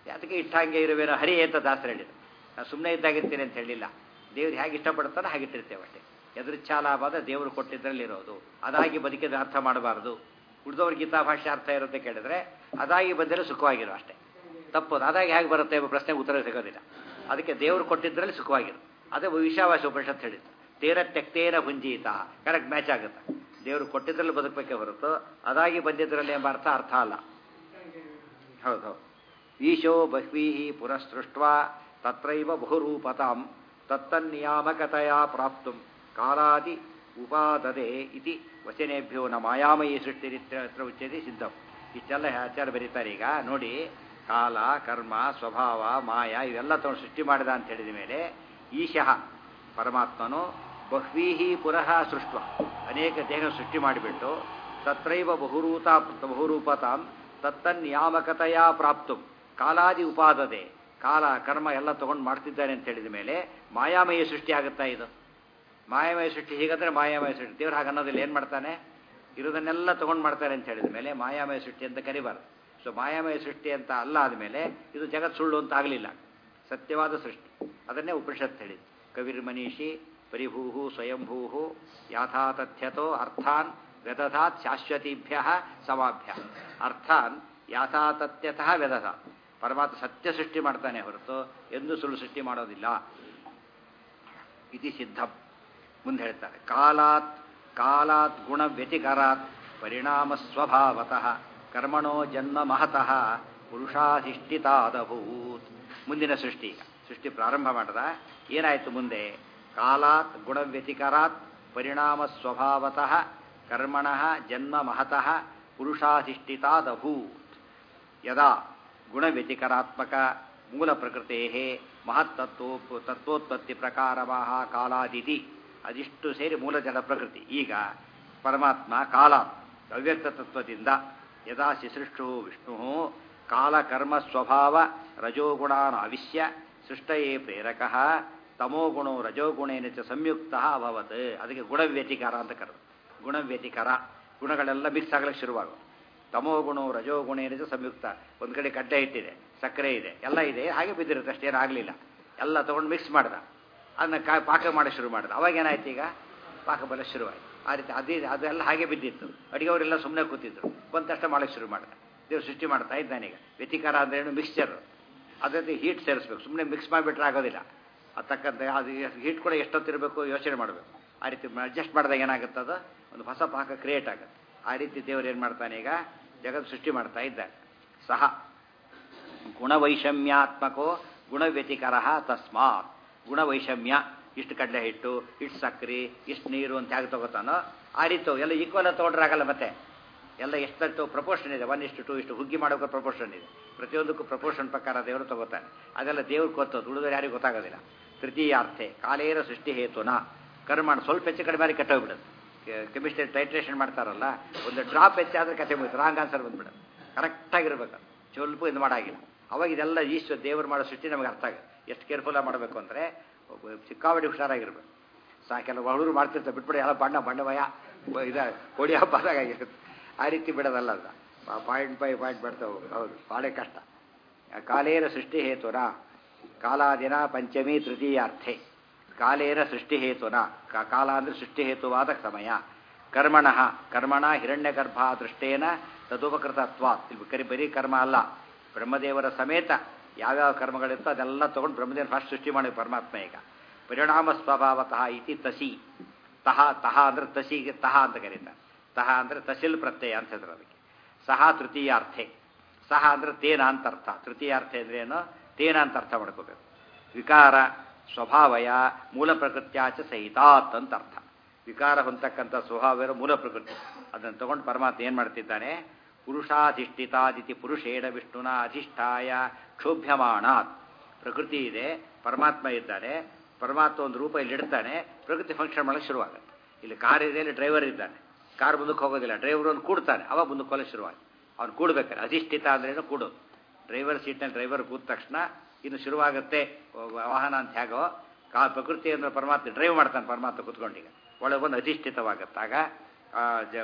ಅದಕ್ಕೆ ಇಟ್ಟಂಗೆ ಇರುವೇನೋ ಹರಿ ಅಂತ ದಾಸರು ಹೇಳಿದ್ರು. ನಾನು ಸುಮ್ಮನೆ ಇದ್ದಾಗಿರ್ತೀನಿ ಅಂತ ಹೇಳಿಲ್ಲ. ದೇವ್ರು ಹೇಗೆ ಇಷ್ಟಪಡ್ತಾನೋ ಹಾಗಿಟ್ಟಿರ್ತೇವೆ ಅಷ್ಟೇ. ಎದುರುಚ್ಛಾಲಾಭಾದ ದೇವರು ಕೊಟ್ಟಿದ್ದರಲ್ಲಿರೋದು. ಅದಾಗಿ ಬದುಕಿದ್ರೆ ಅರ್ಥ ಮಾಡಬಾರ್ದು. ಉಳಿದವ್ರ ಗೀತಾಭಾಷೆ ಅರ್ಥ ಇರುತ್ತೆ ಕೇಳಿದ್ರೆ ಅದಾಗಿ ಬಂದರೆ ಸುಖವಾಗಿರು ಅಷ್ಟೇ. ತಪ್ಪೋದು ಅದಾಗಿ ಹೇಗೆ ಬರುತ್ತೆ ಎಂಬ ಪ್ರಶ್ನೆಗೆ ಉತ್ತರ ಸಿಗೋದಿಲ್ಲ. ಅದಕ್ಕೆ ದೇವರು ಕೊಟ್ಟಿದ್ದರಲ್ಲಿ ಸುಖವಾಗಿರು. ಅದೇ ಈಶಾವಾಸ ಉಪನಿಷತ್ತು ಹೇಳಿತ್ತು. ತೇರ ತೆಕ್ತೇನ ಭುಂಜೀತ ಕರೆಕ್ಟ್ ಮ್ಯಾಚ್ ಆಗುತ್ತೆ. ದೇವರು ಕೊಟ್ಟಿದ್ರಲ್ಲಿ ಬದುಕಬೇಕೆ ಹೊರತು ಅದಾಗಿ ಬಂದಿದ್ದರಲ್ಲಿ ಎಂಬ ಅರ್ಥ ಅರ್ಥ ಅಲ್ಲ. ಹೌದು ಹೌದು. ಈಶೋ ಬಹ್ವೀಹಿ ಪುರಸೃಷ್ಟ ತತ್ರೈವ ಬಹುರೂಪತಾಂ ತತ್ತನ್ನಿಯಾಮಕತೆಯ ಪ್ರಾಪ್ತು ಕಾಲಾದಿ ಉಪಾದದೆ ಇತಿ ವಚನೇಭ್ಯೋ ನ ಮಾಯಾಮಯಿ ಸೃಷ್ಟಿರಿತ್ರ ಉಚ್ಯತೆ ಸಿದ್ಧಂ. ಇಷ್ಟೆಲ್ಲ ಆಚಾರ ಬರೀತಾರೆ. ಈಗ ನೋಡಿ, ಕಾಲ, ಕರ್ಮ, ಸ್ವಭಾವ, ಮಾಯ ಇವೆಲ್ಲ ತಗೊಂಡು ಸೃಷ್ಟಿ ಮಾಡಿದ ಅಂತ ಹೇಳಿದ ಮೇಲೆ ಈಶಃ ಪರಮಾತ್ಮನು ಬಹ್ವೀಹಿ ಪುನಃ ಸೃಷ್ಟ ಅನೇಕ ದೇಹ ಸೃಷ್ಟಿ ಮಾಡಿಬಿಟ್ಟು ತತ್ರೈವ ಬಹುರೂತ ಬಹುರೂಪತಾಂ ತತ್ತನ್ಯಾಮಕತೆಯ ಪ್ರಾಪ್ತು ಕಾಲಾದಿ ಉಪಾದದೆ ಕಾಲ ಕರ್ಮ ಎಲ್ಲ ತಗೊಂಡು ಮಾಡ್ತಿದ್ದಾನೆ ಅಂತ ಹೇಳಿದ ಮೇಲೆ ಮಾಯಾಮಯ ಸೃಷ್ಟಿ ಆಗುತ್ತಾ ಇದು? ಮಾಯಾಮಯ ಸೃಷ್ಟಿ ಹೀಗಂದ್ರೆ ಮಾಯಾಮಯ ಸೃಷ್ಟಿ. ದೇವ್ರು ಹಾಗೆ ಅನ್ನೋದಿಲ್ಲ. ಏನು ಮಾಡ್ತಾನೆ? ಇರೋದನ್ನೆಲ್ಲ ತಗೊಂಡು ಮಾಡ್ತಾನೆ ಅಂತ ಹೇಳಿದ ಮೇಲೆ ಮಾಯಾಮಯ ಸೃಷ್ಟಿ ಅಂತ ಕರಿಬಾರ್ದು. ಸೊ ಮಾಯಾಮಯ ಸೃಷ್ಟಿ ಅಂತ ಅಲ್ಲ ಆದಮೇಲೆ ಇದು ಜಗತ್ ಸುಳ್ಳು ಅಂತ ಆಗಲಿಲ್ಲ, ಸತ್ಯವಾದ ಸೃಷ್ಟಿ. ಅದನ್ನೇ ಉಪನಿಷತ್ತು ಹೇಳಿದ್ದು. ಕವಿರ್ಮನೀಷಿ ಪರಿಭೂ ಸ್ವಯಂಭೂ ಯಾಥಾತಥ್ಯತೋ ಅರ್ಥಾನ್ ವ್ಯದಧಾತ್ ಶಾಶ್ವತೀಭ್ಯ ಸಮಾಭ್ಯ. ಅರ್ಥಾನ್ ಯಾಥಾತಥ್ಯತಃ ವ್ಯದಧಾತ್. ಪರಮಾತ್ಮ ಸತ್ಯ ಸೃಷ್ಟಿ ಮಾಡ್ತಾನೆ ಹೊರತು ಎಂದು ಸುಳ್ಳು ಸೃಷ್ಟಿ ಮಾಡೋದಿಲ್ಲ. ಇತಿ ಸಿದ್ಧಂ. ಮುಂದೆ ಹೇಳ್ತಾರೆ, ಕಾಲಾತ್ ಕಾಲಾತ್ ಗುಣ ವ್ಯತಿಕರಾತ್ ಪರಿಣಾಮ ಸ್ವಭಾವತಃ ಕರ್ಮಣೋ ಜನ್ಮ ಮಹತಃ ಪುರುಷಾಧಿಷ್ಠಿತಾದಭೂತ್. ಮುಂದಿನ ಸೃಷ್ಟಿ. ಈಗ ಸೃಷ್ಟಿ ಪ್ರಾರಂಭ ಮಾಡದ ಏನಾಯಿತು ಮುಂದೆ? ಕಾಲಾತ್ ಗುಣ ವ್ಯತಿಕರಾತ್ ಪರಿಣಾಮ ಸ್ವಭಾವತಃ ಕರ್ಮಣಃ ಜನ್ಮ ಮಹತಃ ಪುರುಷಾಧಿಷ್ಠಿತಾದಭೂತ್. ಯದಾ ಗುಣವ್ಯತಿಕರಾತ್ಮಕ ಮೂಲ ಪ್ರಕೃತೆ ಮಹತ್ತತ್ವ ತತ್ವೋತ್ಪತ್ತಿ ಪ್ರಕಾರವಾಹ ಕಾಲಾದಿತಿ. ಅದಿಷ್ಟು ಸೇರಿ ಮೂಲ ಜಡ ಪ್ರಕೃತಿ. ಈಗ ಪರಮಾತ್ಮ ಕಾಲ ಅವ್ಯಕ್ತ ತತ್ವದಿಂದ ಯದಾ ಶಿಸೃಷ್ಟು ವಿಷ್ಣು ಕಾಲಕರ್ಮ ಸ್ವಭಾವ ರಜೋಗುಣಾನ್ ಆವಿಶ್ಯ ಸೃಷ್ಟಯೇ ಪ್ರೇರಕ ತಮೋಗುಣೋ ರಜೋಗುಣೇನ ಚ ಸಂಯುಕ್ತ ಅಭವತ್. ಅದಕ್ಕೆ ಗುಣವ್ಯತಿಕಾರ ಅಂತ ಕರೆದು. ಗುಣವ್ಯತಿಕಾರ ಗುಣಗಳೆಲ್ಲ ಮಿಕ್ಸ್ ಆಗಲಿಕ್ಕೆ ಶುರುವಾಗೋದು. ತಮೋಗುಣೋ ರಜೋಗುಣೇನ ಚ ಸಂಯುಕ್ತ. ಒಂದು ಕಡೆ ಕಡ್ಡೆ ಇಟ್ಟಿದೆ, ಸಕ್ಕರೆ ಇದೆ, ಎಲ್ಲ ಇದೆ, ಹಾಗೆ ಬಿದ್ದಿರುತ್ತೆ, ಅಷ್ಟೇನು ಆಗಲಿಲ್ಲ. ಎಲ್ಲ ತೊಗೊಂಡು ಮಿಕ್ಸ್ ಮಾಡ್ದ, ಅದನ್ನ ಕಾ ಪಾಕ ಮಾಡಿ ಶುರು ಮಾಡಿದ. ಅವಾಗೇನಾಯ್ತು? ಈಗ ಪಾಕ ಬಲ ಶುರುವಾಯಿತು. ಆ ರೀತಿ ಅದೇ ಅದೆಲ್ಲ ಹಾಗೆ ಬಿದ್ದಿತ್ತು. ಅಡಿಗೆಯವರೆಲ್ಲ ಸುಮ್ಮನೆ ಕೂತಿದ್ರು. ಬಂದ ತಕ್ಷಣ ಮಾಡಕ್ಕೆ ಶುರು ಮಾಡಿದ. ದೇವ್ರು ಸೃಷ್ಟಿ ಮಾಡ್ತಾ ಇದ್ದಾನೀಗ. ವ್ಯತಿಕಾರ ಅಂದ್ರೇನು? ಮಿಕ್ಸ್ಚರ್. ಅದರಲ್ಲಿ ಹೀಟ್ ಸೇರಿಸ್ಬೇಕು. ಸುಮ್ಮನೆ ಮಿಕ್ಸ್ ಮಾಡಿಬಿಟ್ರೆ ಆಗೋದಿಲ್ಲ. ಅದು ತಕ್ಕಂತೆ ಅದು ಹೀಟ್ ಕೂಡ ಎಷ್ಟೊತ್ತಿರಬೇಕು ಯೋಚನೆ ಮಾಡಬೇಕು. ಆ ರೀತಿ ಅಡ್ಜಸ್ಟ್ ಮಾಡಿದಾಗ ಏನಾಗುತ್ತದ ಒಂದು ಹೊಸ ಪಾಕ ಕ್ರಿಯೇಟ್ ಆಗುತ್ತೆ. ಆ ರೀತಿ ದೇವರು ಏನು ಮಾಡ್ತಾನೆ? ಈಗ ಜಗತ್ತು ಸೃಷ್ಟಿ ಮಾಡ್ತಾ ಇದ್ದಾನೆ. ಸಹ ಗುಣವೈಷಮ್ಯಾತ್ಮಕೋ ಗುಣವ್ಯತಿಕರ ತಸ್ಮಾತ್. ಗುಣವೈಷಮ್ಯ, ಇಷ್ಟು ಕಡಲೆ ಹಿಟ್ಟು, ಇಷ್ಟು ಸಕ್ಕರೆ, ಇಷ್ಟು ನೀರು ಅಂತ ಹೇಗೆ ತಗೋತಾನೋ ಆ ರೀತಿ ಎಲ್ಲ ಈಕ್ವಲ್ ತೊಗೊಂಡ್ರಾಗಲ್ಲ. ಮತ್ತೆ ಎಲ್ಲ ಎಷ್ಟು ಪ್ರಪೋರ್ಷನ್ ಇದೆ, ಒನ್ ಇಷ್ಟು ಟು ಇಷ್ಟು ಹುಗ್ಗಿ ಮಾಡೋಕೆ ಪ್ರಪೋರ್ಷನ್ ಇದೆ. ಪ್ರತಿಯೊಂದಕ್ಕೂ ಪ್ರಪೋರ್ಷನ್ ಪ್ರಕಾರ ದೇವರು ತಗೋತಾನೆ. ಅದೆಲ್ಲ ದೇವ್ರು ಗೊತ್ತೋದು, ಉಳಿದವರು ಯಾರಿಗೂ ಗೊತ್ತಾಗೋದಿಲ್ಲ. ತೃತೀಯಾರ್ಥೆ ಕಾಲೇರ ಸೃಷ್ಟಿ ಹೇತುನ ಕರ್ಮಣ ಸ್ವಲ್ಪ ಹೆಚ್ಚು ಕಡಿಮೆ ಮಾಡಿ ಕೆಟ್ಟೋಗ್ಬಿಡೋದು. ಕೆಮಿಸ್ಟ್ರಿ ಟೈಟ್ರೇಷನ್ ಮಾಡ್ತಾರಲ್ಲ, ಒಂದು ಡ್ರಾಪ್ ಹೆಚ್ಚಾದರೆ ಕಥೆ ಮುಗಿತು, ರಾಂಗ್ ಆನ್ಸರ್ ಬಂದ್ಬಿಡೋದು. ಕರೆಕ್ಟಾಗಿರ್ಬೇಕು, ಸ್ವಲ್ಪ ಇದು ಮಾಡಾಗಿಲ್ಲ. ಅವಾಗ ಇದೆಲ್ಲ ಈಶ್ವರ ದೇವರು ಮಾಡೋ ಸೃಷ್ಟಿ ನಮಗೆ ಅರ್ಥ ಆಗುತ್ತೆ. ಎಷ್ಟು ಕೇರ್ಫುಲ್ಲಾಗಿ ಮಾಡಬೇಕು ಅಂದರೆ ಸಿಕ್ಕಾಬಡಿ ಹುಷಾರಾಗಿರ್ಬೇಕು. ಸಾ ಕೆಲವು ಹುಡುಗರು ಮಾಡ್ತಿರ್ತಾರೆ, ಬಿಟ್ಬಿಡಿ ಎಲ್ಲ ಬಣ್ಣ ಬಣ್ಣ ಭಯ ಇದು ಕೋಡಿ ಹಬ್ಬ ಆದಾಗಿರುತ್ತೆ. ಆ ರೀತಿ ಬಿಡೋದಲ್ಲ. ಅದು ಪಾಯಿಂಟ್ ಬೈ ಪಾಯಿಂಟ್ ಬಿಡ್ತಾ ಹೋಗೋದು. ಹೌದು, ಭಾಳ ಕಷ್ಟ. ಕಾಲೇನ ಸೃಷ್ಟಿ ಹೇತುನ ಕಾಲಾದಿನ ಪಂಚಮಿ ತೃತೀಯಾರ್ಥೆ ಕಾಲೇನ ಸೃಷ್ಟಿ ಹೇತುನ. ಕಾಲ ಅಂದರೆ ಸೃಷ್ಟಿ ಹೇತುವಾದ ಸಮಯ. ಕರ್ಮಣ ಕರ್ಮಣ ಹಿರಣ್ಯಗರ್ಭ ದೃಷ್ಟೇನ ತದುಪಕೃತತ್ವಾತ್. ಇಲ್ಲಿ ಕರಿ ಬರೀ ಕರ್ಮ ಅಲ್ಲ, ಬ್ರಹ್ಮದೇವರ ಸಮೇತ ಯಾವ್ಯಾವ ಕರ್ಮಗಳಿರ್ತೋ ಅದೆಲ್ಲ ತೊಗೊಂಡು ಬ್ರಹ್ಮದೇವರ ಫಸ್ಟ್ ಸೃಷ್ಟಿ ಮಾಡಿ ಪರಮಾತ್ಮ. ಈಗ ಪರಿಣಾಮ ಸ್ವಭಾವತಃ ಇತಿ ತಸಿ. ತಹ ತಹ ಅಂದರೆ ತಸಿಗೆ ತಹ ಅಂತ ಕರೀತಾರೆ. ತಹ ಅಂದರೆ ತಸಿಲ್ ಪ್ರತ್ಯಯ ಅಂತ ಹೇಳಿದ್ರು ಅದಕ್ಕೆ. ಸಹ ತೃತೀಯಾರ್ಥೆ. ಸಹ ಅಂದರೆ ತೇನ ಅಂತ ಅರ್ಥ. ತೃತೀಯಾರ್ಥೆ ಅಂದ್ರೆ ಏನು? ತೇನ ಅಂತ ಅರ್ಥ ಮಾಡ್ಕೋಬೇಕು. ವಿಕಾರ ಸ್ವಭಾವಯ ಮೂಲ ಪ್ರಕೃತ್ಯಾಚ ಸಹಿತಾತ್ ಅಂತ ಅರ್ಥ. ವಿಕಾರ ಹೊಂದತಕ್ಕಂಥ ಸ್ವಭಾವ ಮೂಲ ಪ್ರಕೃತಿ. ಅದನ್ನು ತಗೊಂಡು ಪರಮಾತ್ಮ ಏನು ಮಾಡ್ತಿದ್ದಾನೆ? ಪುರುಷಾಧಿಷ್ಠಿತಾದಿತಿ ಪುರುಷೇಣ ವಿಷ್ಣುನ ಅಧಿಷ್ಠಾಯ ಕ್ಷೋಭ್ಯಮಾಣಾತ್. ಪ್ರಕೃತಿ ಇದೆ, ಪರಮಾತ್ಮ ಇದ್ದಾನೆ. ಪರಮಾತ್ಮ ಒಂದು ರೂಪ ಇಲ್ಲಿ ಇಡ್ತಾನೆ, ಪ್ರಕೃತಿ ಫಂಕ್ಷನ್ ಮಾಡೋಕ್ಕೆ ಶುರುವಾಗುತ್ತೆ. ಇಲ್ಲಿ ಕಾರ್ ಇದೆ, ಇಲ್ಲಿ ಡ್ರೈವರ್ ಇದ್ದಾನೆ. ಕಾರ್ ಮುಂದಕ್ಕೆ ಹೋಗೋದಿಲ್ಲ, ಡ್ರೈವರ್ ಒಂದು ಕೂಡ್ತಾನೆ, ಅವಾಗ ಮುಂದಕ್ಕೆ ಹೋಗಲು ಶುರುವಾಗಿ. ಅವ್ನು ಕೂಡ್ಬೇಕಾರೆ ಅಧಿಷ್ಠಿತ ಅಂದ್ರೇನು? ಕೂಡೋದು. ಡ್ರೈವರ್ ಸೀಟ್ನಲ್ಲಿ ಡ್ರೈವರ್ ಕೂತ ತಕ್ಷಣ ಇನ್ನು ಶುರುವಾಗುತ್ತೆ ವಾಹನ ಅಂತ ಹೇಗೋ ಕಾ ಪ್ರಕೃತಿ ಅಂದ್ರೆ ಪರಮಾತ್ಮ ಡ್ರೈವ್ ಮಾಡ್ತಾನೆ. ಪರಮಾತ್ಮ ಕೂತ್ಕೊಂಡೀಗ ಒಳಗೆ ಬಂದು ಅಧಿಷ್ಠಿತವಾಗತ್ತಾಗ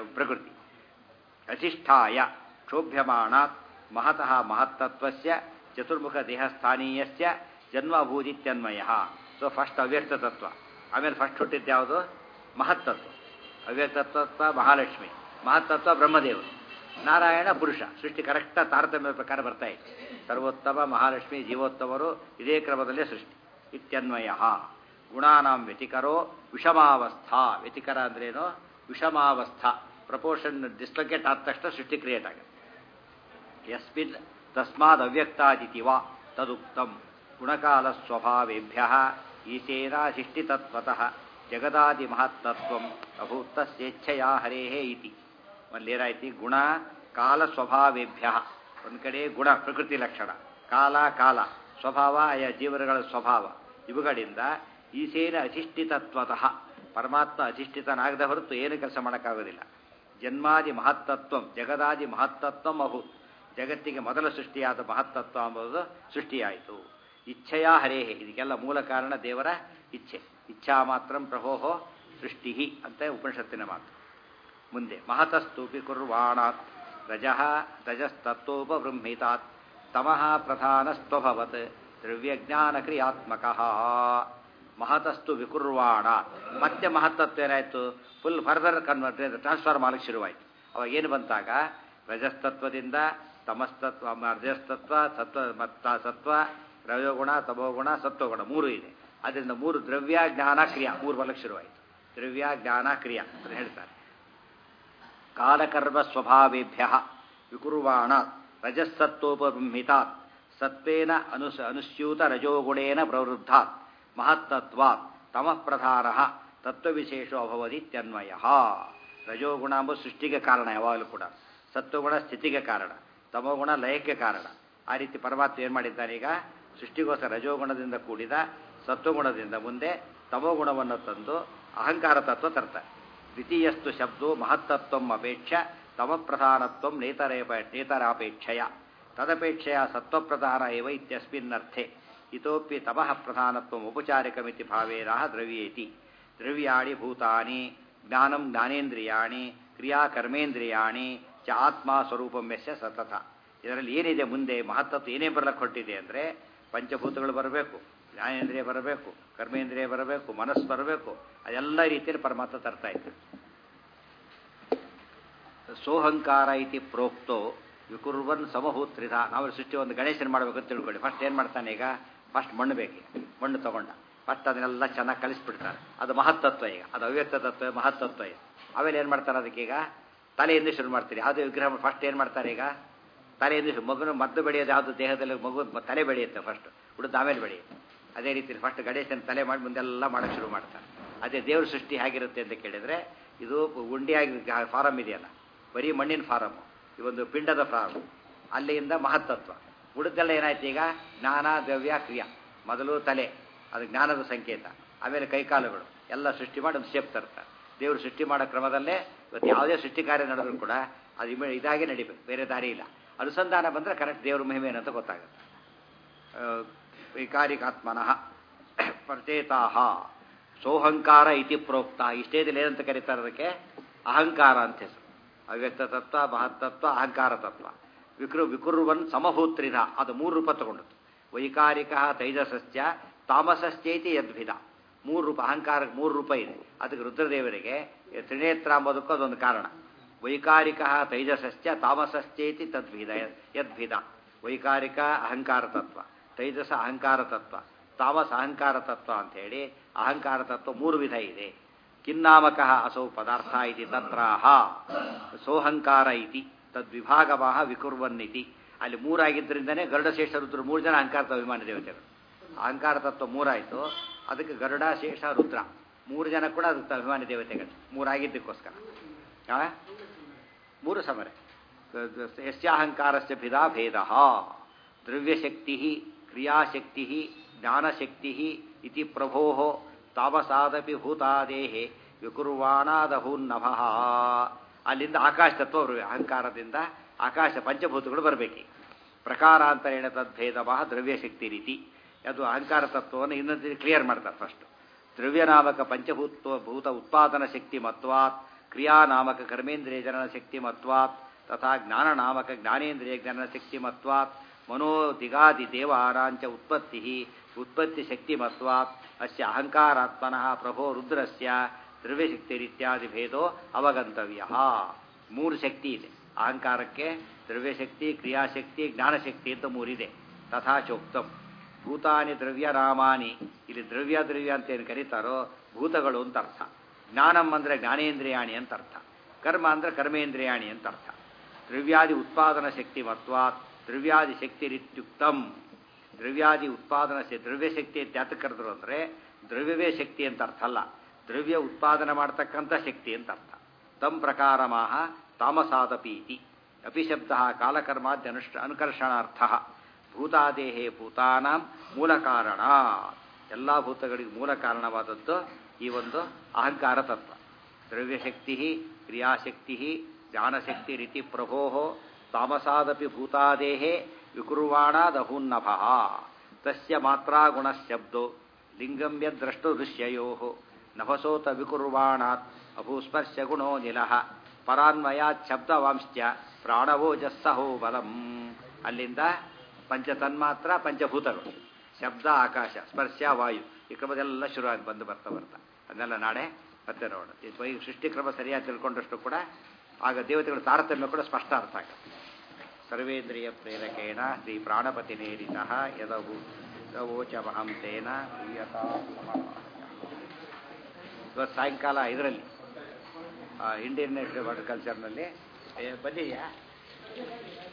ಪ್ರಕೃತಿ. ಅಧಿಷ್ಠಾಯ ಕ್ಷೋಭ್ಯಮಾಣಾತ್ ಮಹತಃ ಮಹತ್ತತ್ವಸ್ಯ ಚತುರ್ಮುಖ ದೇಹಸ್ಥಾನೀಯಸ್ಯ ಜನ್ಮಭೂಜಿತ್ಯನ್ಮಯ. ಸೊ ಫಸ್ಟ್ ಅವ್ಯಕ್ತ ತತ್ವ, ಆಮೇಲೆ ಫಸ್ಟ್ ಹುಟ್ಟಿದ್ದು ಯಾವುದು? ಮಹತ್ತತ್ವ. ಅವ್ಯಕ್ತತ್ವ ಮಹಾಲಕ್ಷ್ಮಿ, ಮಹತ್ತತ್ವ ಬ್ರಹ್ಮದೇವರು, ನಾರಾಯಣ ಪುರುಷ. ಸೃಷ್ಟಿ ಕರೆಕ್ಟ ತಾರತಮ್ಯ ಪ್ರಕಾರ ಬರ್ತಾ ಇದೆ. ಸರ್ವೋತ್ತಮ ಮಹಾಲಕ್ಷ್ಮಿ ಜೀವೋತ್ತಮರು ಇದೇ ಕ್ರಮದಲ್ಲೇ ಸೃಷ್ಟಿ. ಇತ್ಯನ್ವಯ. ಗುಣಾನಾಂ ವ್ಯತಿಕರೋ ವಿಷಮಾವಸ್ಥಾ. ವ್ಯತಿಕರ ಅಂದ್ರೇನು? ವಿಷಮಾವಸ್ಥಾ. ಪ್ರಪೋರ್ಷನ್ ಡಿಸ್ಲೊಕೇಟ್ ಆದ ತಕ್ಷಣ ಸೃಷ್ಟಿ ಕ್ರಿಯೇಟ್ ಆಗುತ್ತೆ. ಯಸ್ಮಿನ್ ತಸ್ಮಾದ್ ಅವ್ಯಕ್ತಾದಿತಿ ವಾ ತದುಕ್ತಂ. ಗುಣಕಾಲ ಸ್ವಭಾವೇಭ್ಯ ಈಶೇನಾಧಿಷ್ಠಿತತ್ವತಃ ಜಗದಾದಿ ಮಹತ್ತತ್ವಂ ಅಭೂತ ಸ್ವೇಚ್ಛೆಯ ಹರೇಹೇ ಇತಿ. ಒಂದೇನಾಯ್ತಿ? ಗುಣ ಕಾಲ ಸ್ವಭಾವೇಭ್ಯ. ಒಂದು ಕಡೆ ಗುಣ ಪ್ರಕೃತಿ ಲಕ್ಷಣ, ಕಾಲ ಕಾಲ ಸ್ವಭಾವ ಆಯಾ ಜೀವನಗಳ ಸ್ವಭಾವ, ಇವುಗಳಿಂದ ಈಶೇನ ಅಧಿಷ್ಠಿತತ್ವತಃ ಪರಮಾತ್ಮ ಅಧಿಷ್ಠಿತನಾಗದ ಹೊರತು ಏನು ಕೆಲಸ ಮಾಡೋಕ್ಕಾಗೋದಿಲ್ಲ. ಜನ್ಮಾದಿ ಮಹತ್ತತ್ವಂ ಜಗದಾದಿ ಮಹತ್ತತ್ವಂ ಅಭೂತ್. ಜಗತ್ತಿಗೆ ಮೊದಲ ಸೃಷ್ಟಿಯಾದ ಮಹತ್ತತ್ವ ಎಂಬುದು ಸೃಷ್ಟಿಯಾಯಿತು. ಇಚ್ಛೆಯ ಹರೇಹೇ. ಇದಕ್ಕೆಲ್ಲ ಮೂಲ ಕಾರಣ ದೇವರ ಇಚ್ಛೆ. ಇಚ್ಛಾ ಮಾತ್ರ ಪ್ರಭೋಹೋ ಸೃಷ್ಟಿ ಅಂತ ಉಪನಿಷತ್ತಿನ ಮಾತು. ಮುಂದೆ ಮಹತಸ್ತೂಪಿ ಕುರ್ವಾಣಾತ್ ರಜಃ ರಜಸ್ತತ್ವೋಪಬೃಂಹಿತಾತ್ ತಮಃ ಪ್ರಧಾನಸ್ತ್ವಭವತ್ ದ್ರವ್ಯಜ್ಞಾನ ಕ್ರಿಯಾತ್ಮಕಃ. ಮಹತಸ್ತು ವಿಕುರ್ವಾಣ. ಮತ್ತೆ ಮಹತ್ತತ್ವ ಏನಾಯಿತು? ಫುಲ್ ಫರ್ದರ್ ಕನ್ವರ್ಟ್ ಟ್ರಾನ್ಸ್ಫರ್ ಮಾಡಕ್ಕೆ ಶುರುವಾಯಿತು. ಅವಾಗ ಏನು ಬಂತಾಗ ರಜಸ್ತತ್ವದಿಂದ ತಮಸ್ತತ್ವ, ರಜಸ್ತತ್ವ, ಸತ್ವ ಮತ್ತ ಸತ್ವ, ರಜೋಗುಣ, ತಮೋಗುಣ, ಸತ್ವಗುಣ ಮೂರು ಇದೆ. ಅದರಿಂದ ಮೂರು ದ್ರವ್ಯ ಜ್ಞಾನ ಕ್ರಿಯಾ ಮೂರು ಬಲಕ್ಕೆ ಶುರುವಾಯಿತು. ದ್ರವ್ಯ ಜ್ಞಾನ ಕ್ರಿಯಾ ಅಂತ ಹೇಳ್ತಾರೆ. ಕಾಲಕರ್ಮ ಸ್ವಭಾವೇಭ್ಯ ವಿಕುರ್ವಾಣ ರಜಸ್ಸತ್ವೋಪಬೃಂಹಿತಾತ್ ಸತ್ವೇನ ಅನುಸ ಅನುಸ್ಯೂತ ರಜೋಗುಣೇನ ಪ್ರವೃದ್ಧಾತ್ ಮಹತ್ತತ್ವಾತ್ ತಮಃ ಪ್ರಧಾನ ತತ್ವವಿಶೇಷೋ ಅಭವದಿತ್ಯನ್ವಯ. ರಜೋಗುಣ ಎಂಬ ಸೃಷ್ಟಿಗೆ ಕಾರಣ ಯಾವಾಗಲೂ ಕೂಡ, ಸತ್ವಗುಣ ಸ್ಥಿತಿಗೆ ಕಾರಣ, ತಮೋಗುಣ ಲಯಕ್ಕೆ ಕಾರಣ. ಆ ರೀತಿ ಪರಮಾತ್ಮ ಏನು ಮಾಡಿದ್ದಾನೆ? ಈಗ ಸೃಷ್ಟಿಗೋಸ್ಕರ ರಜೋಗುಣದಿಂದ ಕೂಡಿದ ಸತ್ವಗುಣದಿಂದ ಮುಂದೆ ತಮೋಗುಣವನ್ನು ತಂದು ಅಹಂಕಾರ ತತ್ವ ತರ್ತಾರೆ. ದ್ವಿತೀಯಸ್ತು ಶಬ್ದೋ ಮಹತ್ತತ್ವಂ ಅಪೇಕ್ಷ ತಮಪ್ರಧಾನತ್ವ ನೇತರೇಪ ನೇತರಾಪೇಕ್ಷೆಯ ತದಪೇಕ್ಷೆಯ ಸತ್ವಪ್ರಧಾನ ಏವ ಇತ್ಯಸ್ಮಿನ್ನರ್ಥೆ ಇತೋಪಿ ತಮಃ ಪ್ರಧಾನತ್ವ ಔಪಚಾರಿಕಮಿತಿ ಭಾವೇನಃ ದ್ರವ್ಯೇತಿ. ದ್ರವ್ಯಾಣಿ ಭೂತಾನಿ ಜ್ಞಾನಂ ಜ್ಞಾನೇಂದ್ರಿಯಾಣಿ ಕ್ರಿಯಾ ಕರ್ಮೇಂದ್ರಿಯಾಣಿ ಚ ಆತ್ಮ ಸ್ವರೂಪಂ ಯಸ್ಯ ಸತತ. ಇದರಲ್ಲಿ ಏನಿದೆ ಮುಂದೆ ಮಹತ್ತತ್ವ ಏನೇ ಬರಲಿಕ್ಕೆ ಹೊಟ್ಟಿದೆ ಅಂದರೆ ಪಂಚಭೂತಗಳು ಬರಬೇಕು, ಜ್ಞಾನೇಂದ್ರಿಯ ಬರಬೇಕು, ಕರ್ಮೇಂದ್ರಿಯ ಬರಬೇಕು, ಮನಸ್ಸು ಬರಬೇಕು. ಅದೆಲ್ಲ ರೀತಿಯಲ್ಲಿ ಪರಮಾತ್ಮ ತರ್ತಾ ಇತ್ತು. ಸೋಹಂಕಾರ ಇತಿ ಪ್ರೋಕ್ತೋ ವಿಕುರ್ವನ್ ಸಮಭೂತ್ರಿಧ. ನಾವು ಸೃಷ್ಟಿ ಒಂದು ಗಣೇಶನ ಮಾಡಬೇಕು ಅಂತ ತಿಳ್ಕೊಳ್ಳಿ. ಫಸ್ಟ್ ಏನು ಮಾಡ್ತಾನೆ? ಈಗ ಫಸ್ಟ್ ಮಣ್ಣು ಬೇಕು. ಮಣ್ಣು ತಗೊಂಡ ಫಸ್ಟ್ ಅದನ್ನೆಲ್ಲ ಚೆನ್ನಾಗಿ ಕಲಿಸ್ಬಿಡ್ತಾರೆ. ಅದು ಮಹತ್ತತ್ವ. ಈಗ ಅದು ಅವ್ಯಕ್ತ ತತ್ವ, ಮಹತ್ತತ್ವ. ಈಗ ಆಮೇಲೆ ಏನು ಮಾಡ್ತಾರೆ? ಅದಕ್ಕೀಗ ತಲೆಯಿಂದ ಶುರು ಮಾಡ್ತೀರಿ. ಅದು ವಿಗ್ರಹ ಫಸ್ಟ್ ಏನು ಮಾಡ್ತಾರೆ? ಈಗ ತಲೆಯಿಂದ ಮಗುನ ಮದ್ದು ಬೆಳೆಯೋದು ಯಾವುದು? ದೇಹದಲ್ಲಿ ಮಗು ತಲೆ ಬೆಳೆಯುತ್ತೆ ಫಸ್ಟ್, ಉಳಿದು ಆಮೇಲೆ ಬೆಳೆಯುತ್ತೆ. ಅದೇ ರೀತಿ ಫಸ್ಟ್ ಗಣೇಶನ ತಲೆ ಮಾಡಿ ಮುಂದೆಲ್ಲ ಮಾಡೋಕ್ಕೆ ಶುರು ಮಾಡ್ತಾರೆ. ಅದೇ ದೇವ್ರ ಸೃಷ್ಟಿ ಹೇಗಿರುತ್ತೆ ಅಂತ ಕೇಳಿದರೆ, ಇದು ಉಂಡಿಯಾಗಿ ಫಾರಮ್ ಇದೆಯಲ್ಲ, ಬರೀ ಮಣ್ಣಿನ ಫಾರಮ್ಮು, ಈ ಒಂದು ಪಿಂಡದ ಫಾರಮ್. ಅಲ್ಲಿಂದ ಮಹತ್ತತ್ವ. ಉಳಿದೆಲ್ಲ ಏನಾಯ್ತು? ಈಗ ಜ್ಞಾನ ದ್ರವ್ಯ ಕ್ರಿಯಾ. ಮೊದಲು ತಲೆ, ಅದು ಜ್ಞಾನದ ಸಂಕೇತ. ಆಮೇಲೆ ಕೈಕಾಲುಗಳು ಎಲ್ಲ ಸೃಷ್ಟಿ ಮಾಡಿ ಒಂದು ಶೇಪ್ ತರ್ತಾರೆ. ದೇವರು ಸೃಷ್ಟಿ ಮಾಡೋ ಕ್ರಮದಲ್ಲೇ ಇವತ್ತು ಯಾವುದೇ ಸೃಷ್ಟಿ ಕಾರ್ಯ ನಡೆದರೂ ಕೂಡ ಅದು ಇಮ ಇದಾಗಿ ನಡಿಬೇಕು, ಬೇರೆ ದಾರಿ ಇಲ್ಲ. ಅನುಸಂಧಾನ ಬಂದರೆ ಕರೆಕ್ಟ್ ದೇವ್ರ ಮಹಿಮೆ ಏನಂತ ಗೊತ್ತಾಗುತ್ತೆ. ವೈಕಾರಿಕಾತ್ಮನಃ ಪ್ರಚೇತಾಹ ಸೋಹಂಕಾರ ಇತಿ ಪ್ರೋಕ್ತ. ಈ ಸ್ಟೇಜಲ್ಲಿ ಏನಂತ ಕರೀತಾರೆ? ಅದಕ್ಕೆ ಅಹಂಕಾರ ಅಂತ ಹೆಸರು. ಅವ್ಯಕ್ತ ತತ್ವ, ಮಹತ್ತತ್ವ, ಅಹಂಕಾರ ತತ್ವ. ವಿಕೃ ವಿಕುರ್ವನ್ ಸಮಭೂತ್ರಿಧ. ಅದು ಮೂರು ರೂಪ ತಗೊಂಡದ್ದು. ವೈಕಾರಿಕ ತೈಜಸಸ್ಯ ತಾಮಸಶ್ಚೈತಿ ಯದ್ವಿಧ. ಮೂರು ರೂಪ ಅಹಂಕಾರಕ್ಕೆ ಮೂರು ರೂಪ ಇದೆ. ಅದಕ್ಕೆ ರುದ್ರದೇವರಿಗೆ ತ್ರಿನೇತ್ರ ಅಂಬೋದಕ್ಕೂ ಅದೊಂದು ಕಾರಣ. ವೈಕಾರಿಕ ತೈಜಸಸ್ಯ ತಾಮಸಶ್ಚೇತಿ ತದ್ವಿಧ ಯದ್ವಿಧ. ವೈಕಾರಿಕ ಅಹಂಕಾರ ತತ್ವ, ತೈಜಸ ಅಹಂಕಾರ ತತ್ವ, ತಾಮಸ ಅಹಂಕಾರ ತತ್ವ ಅಂಥೇಳಿ ಅಹಂಕಾರ ತತ್ವ ಮೂರು ವಿಧ ಇದೆ. ಕಿನ್ನಾಮಕ ಅಸೌ ಪದಾರ್ಥ ಇತಿ ತತ್ರಾಹ ಸೋಹಂಕಾರ ಇತಿ ತದ್ವಿಭಾಗವಾಹ ವಿಕುರ್ವನ್ನಿತಿ. ಅಲ್ಲಿ ಮೂರಾಗಿದ್ದರಿಂದನೇ ಗರುಡಶೇಷ ರುದ್ರ ಮೂರು ಜನ ಅಹಂಕಾರ ಅಭಿಮಾನಿ ದೇವತೆಗಳು. ಅಹಂಕಾರ ತತ್ವ ಮೂರಾಯಿತು, ಅದಕ್ಕೆ ಗರುಡ ಶೇಷ ರುದ್ರ ಮೂರು ಜನ ಕೂಡ ಅದಕ್ಕೆ ಅಭಿಮಾನಿ ದೇವತೆಗಳು. ಮೂರಾಗಿದ್ದಕ್ಕೋಸ್ಕರ ಮೂರು ಸಮರೆ. ಯಸ್ಯಾಹಂಕಾರಸ್ಯ ಭಿದ ಭೇದ ದ್ರವ್ಯಶಕ್ತಿ ಕ್ರಿಯಾಶಕ್ತಿ ಜ್ಞಾನಶಕ್ತಿ ಇತಿ ಪ್ರಭೋ ತಾಮಸಾದಪಿ ಭೂತಾದೇಹೇ ವಿಕುರ್ವಾಣಾದಹೂನ್ನಭಃ. ಅಲ್ಲಿಂದ ಆಕಾಶ ತತ್ವ ಬರಬೇಕು. ಅಹಂಕಾರದಿಂದ ಆಕಾಶ ಪಂಚಭೂತಗಳು ಬರಬೇಕು. ಪ್ರಕಾರಾಂತರೇಣ ತದ್ಭೇದವ ದ್ರವ್ಯಶಕ್ತಿ ರೀತಿ. ಅದು ಅಹಂಕಾರ ತತ್ವವನ್ನು ಇನ್ನೊಂದು ಕ್ಲಿಯರ್ ಮಾಡ್ತಾರೆ. ಫಸ್ಟ್ ದ್ರವ್ಯನಾಮಕ ಪಂಚಭೂತ ಭೂತ ಉತ್ಪಾದನ ಶಕ್ತಿ ಮತ್ವಾತ್, ಕ್ರಿಯಾನಾಮಕ ಕರ್ಮೇಂದ್ರಿಯ ಜನನ ಶಕ್ತಿ ಮತ್ವಾತ್, ತಥಾ ಜ್ಞಾನನಾಮಕ ಜ್ಞಾನೇಂದ್ರಿಯ ಜನನ ಶಕ್ತಿ ಮತ್ವಾತ್ ಮನೋ ದಿಗಾದಿ ದೇವಾರಾಂಚ ಉತ್ಪತ್ತಿ ಉತ್ಪತ್ತಿ ಶಕ್ತಿ ಮತ್ವಾತ್ ಅಸ್ಯ ಅಹಂಕಾರಾತ್ಮನಃ ಪ್ರಭೋ ರುದ್ರಸ್ಯ ದ್ರವ್ಯಶಕ್ತಿರಿತ್ಯಾದಿ ಭೇದೋ ಅವಗಂತವ್ಯ. ಮೂರು ಶಕ್ತಿ ಇದೆ ಅಹಂಕಾರಕ್ಕೆ. ದ್ರವ್ಯಶಕ್ತಿ, ಕ್ರಿಯಾಶಕ್ತಿ, ಜ್ಞಾನಶಕ್ತಿ ಅಂತ ಮೂರಿದೆ. ತಥಾ ಚೋಕ್ತಂ ಭೂತಾನಿ ದ್ರವ್ಯ ನಾಮಾನಿ. ಇಲ್ಲಿ ದ್ರವ್ಯ ದ್ರವ್ಯ ಅಂತ ಏನು ಕರೀತಾರೋ ಭೂತಗಳು ಅಂತ ಅರ್ಥ. ಜ್ಞಾನಂ ಅಂದರೆ ಜ್ಞಾನೇಂದ್ರಿಯಾಣಿ ಅಂತ ಅರ್ಥ. ಕರ್ಮ ಅಂದರೆ ಕರ್ಮೇಂದ್ರಿಯಾಣಿ ಅಂತ ಅರ್ಥ. ದ್ರವ್ಯಾದಿ ಉತ್ಪಾದನ ಶಕ್ತಿ ಮತ್ವಾತ್ ದ್ರವ್ಯಾದಿ ಶಕ್ತಿರಿತ್ಯುಕ್ತಂ. ದ್ರವ್ಯಾದಿ ಉತ್ಪಾದನ ದ್ರವ್ಯಶಕ್ತಿ ಅಂತ ಯಾತಕ್ಕೆ ಕರೆದ್ರು ಅಂದರೆ ದ್ರವ್ಯವೇ ಶಕ್ತಿ ಅಂತ ಅರ್ಥ ಅಲ್ಲ, ದ್ರವ್ಯ ಉತ್ಪಾದನೆ ಮಾಡ್ತಕ್ಕಂಥ ಶಕ್ತಿ ಅಂತ ಅರ್ಥ. ತಂ ಪ್ರಕಾರಮಾಹ ತಾಮಸಾದಪೀತಿ ಅಪಿಶಬ್ದ ಕಾಲಕರ್ಮಾದ್ಯ ಅನುಷ್ಠ ಅನುಕರ್ಷಣಾರ್ಥ. ಭೂತಾದೇಹೇ ಭೂತಾನಾಂ ಮೂಲ ಕಾರಣ. ಎಲ್ಲ ಭೂತಗಳಿಗೆ ಮೂಲ ಕಾರಣವಾದದ್ದು ಈ ಒಂದು ಅಹಂಕಾರ ತತ್ವ. ದ್ರವ್ಯಶಕ್ತಿ, ಕ್ರಿಯಾಶಕ್ತಿ, ಜ್ಞಾನಶಕ್ತಿ ರೀತಿ ಪ್ರಭೋ ತಾಮಸಾದಪಿ ಭೂತಾದೇಹೇ ವಿಕುರ್ವಾಣಾದಹುನ್ನಭ. ತಸ್ಯ ಮಾತ್ರಾ ಗುಣಶಬ್ದೋ ಲಿಂಗಂ ಯದ್ರಷ್ಟು ದೃಶ್ಯಯೋ ನಭಸೋತ ವಿಕುರ್ವಾಣಾತ್ ಅಭೂಸ್ಪರ್ಶ ಗುಣೋ ನಿಲಃ ಪರಾನ್ವಯಾತ್ ಶಬ್ದವಾಂಶ್ಚ ಪ್ರಾಣವೋಜಸ್ಸಹೋ ಬಲಂ. ಅಲ್ಲಿಂದ ಪಂಚತನ್ಮಾತ್ರ ಪಂಚಭೂತಗಳು, ಶಬ್ದ ಆಕಾಶ, ಸ್ಪರ್ಶ ವಾಯು, ಈ ಕ್ರಮದೆಲ್ಲ ಶುರುವಾಗಿ ಬಂದು ಬರ್ತಾ ಬರ್ತಾ ಅದನ್ನೆಲ್ಲ ನಾಳೆ ಮತ್ತೆ ನೋಡ. ಈ ಸೃಷ್ಟಿಕ್ರಮ ಸರಿಯಾಗಿ ತಿಳ್ಕೊಂಡಷ್ಟು ಕೂಡ ಆಗ ದೇವತೆಗಳ ತಾರತಮ್ಯ ಕೂಡ ಸ್ಪಷ್ಟ ಅರ್ಥ ಆಗುತ್ತೆ. ಸರ್ವೇಂದ್ರಿಯ ಪ್ರೇರಕೇಣ ಶ್ರೀ ಪ್ರಾಣಪತಿ ನೇರಿತಃ ಯದವು ವೋಚಮಹಂ ತೇನ ಪ್ರಿಯತಾ. ಇವತ್ತು ಸಾಯಂಕಾಲ ಇದರಲ್ಲಿ ಇಂಡಿಯನ್ ಹಾರ್ಟಿಕಲ್ಚರ್ನಲ್ಲಿ ಬಂದಿದೆಯಾ?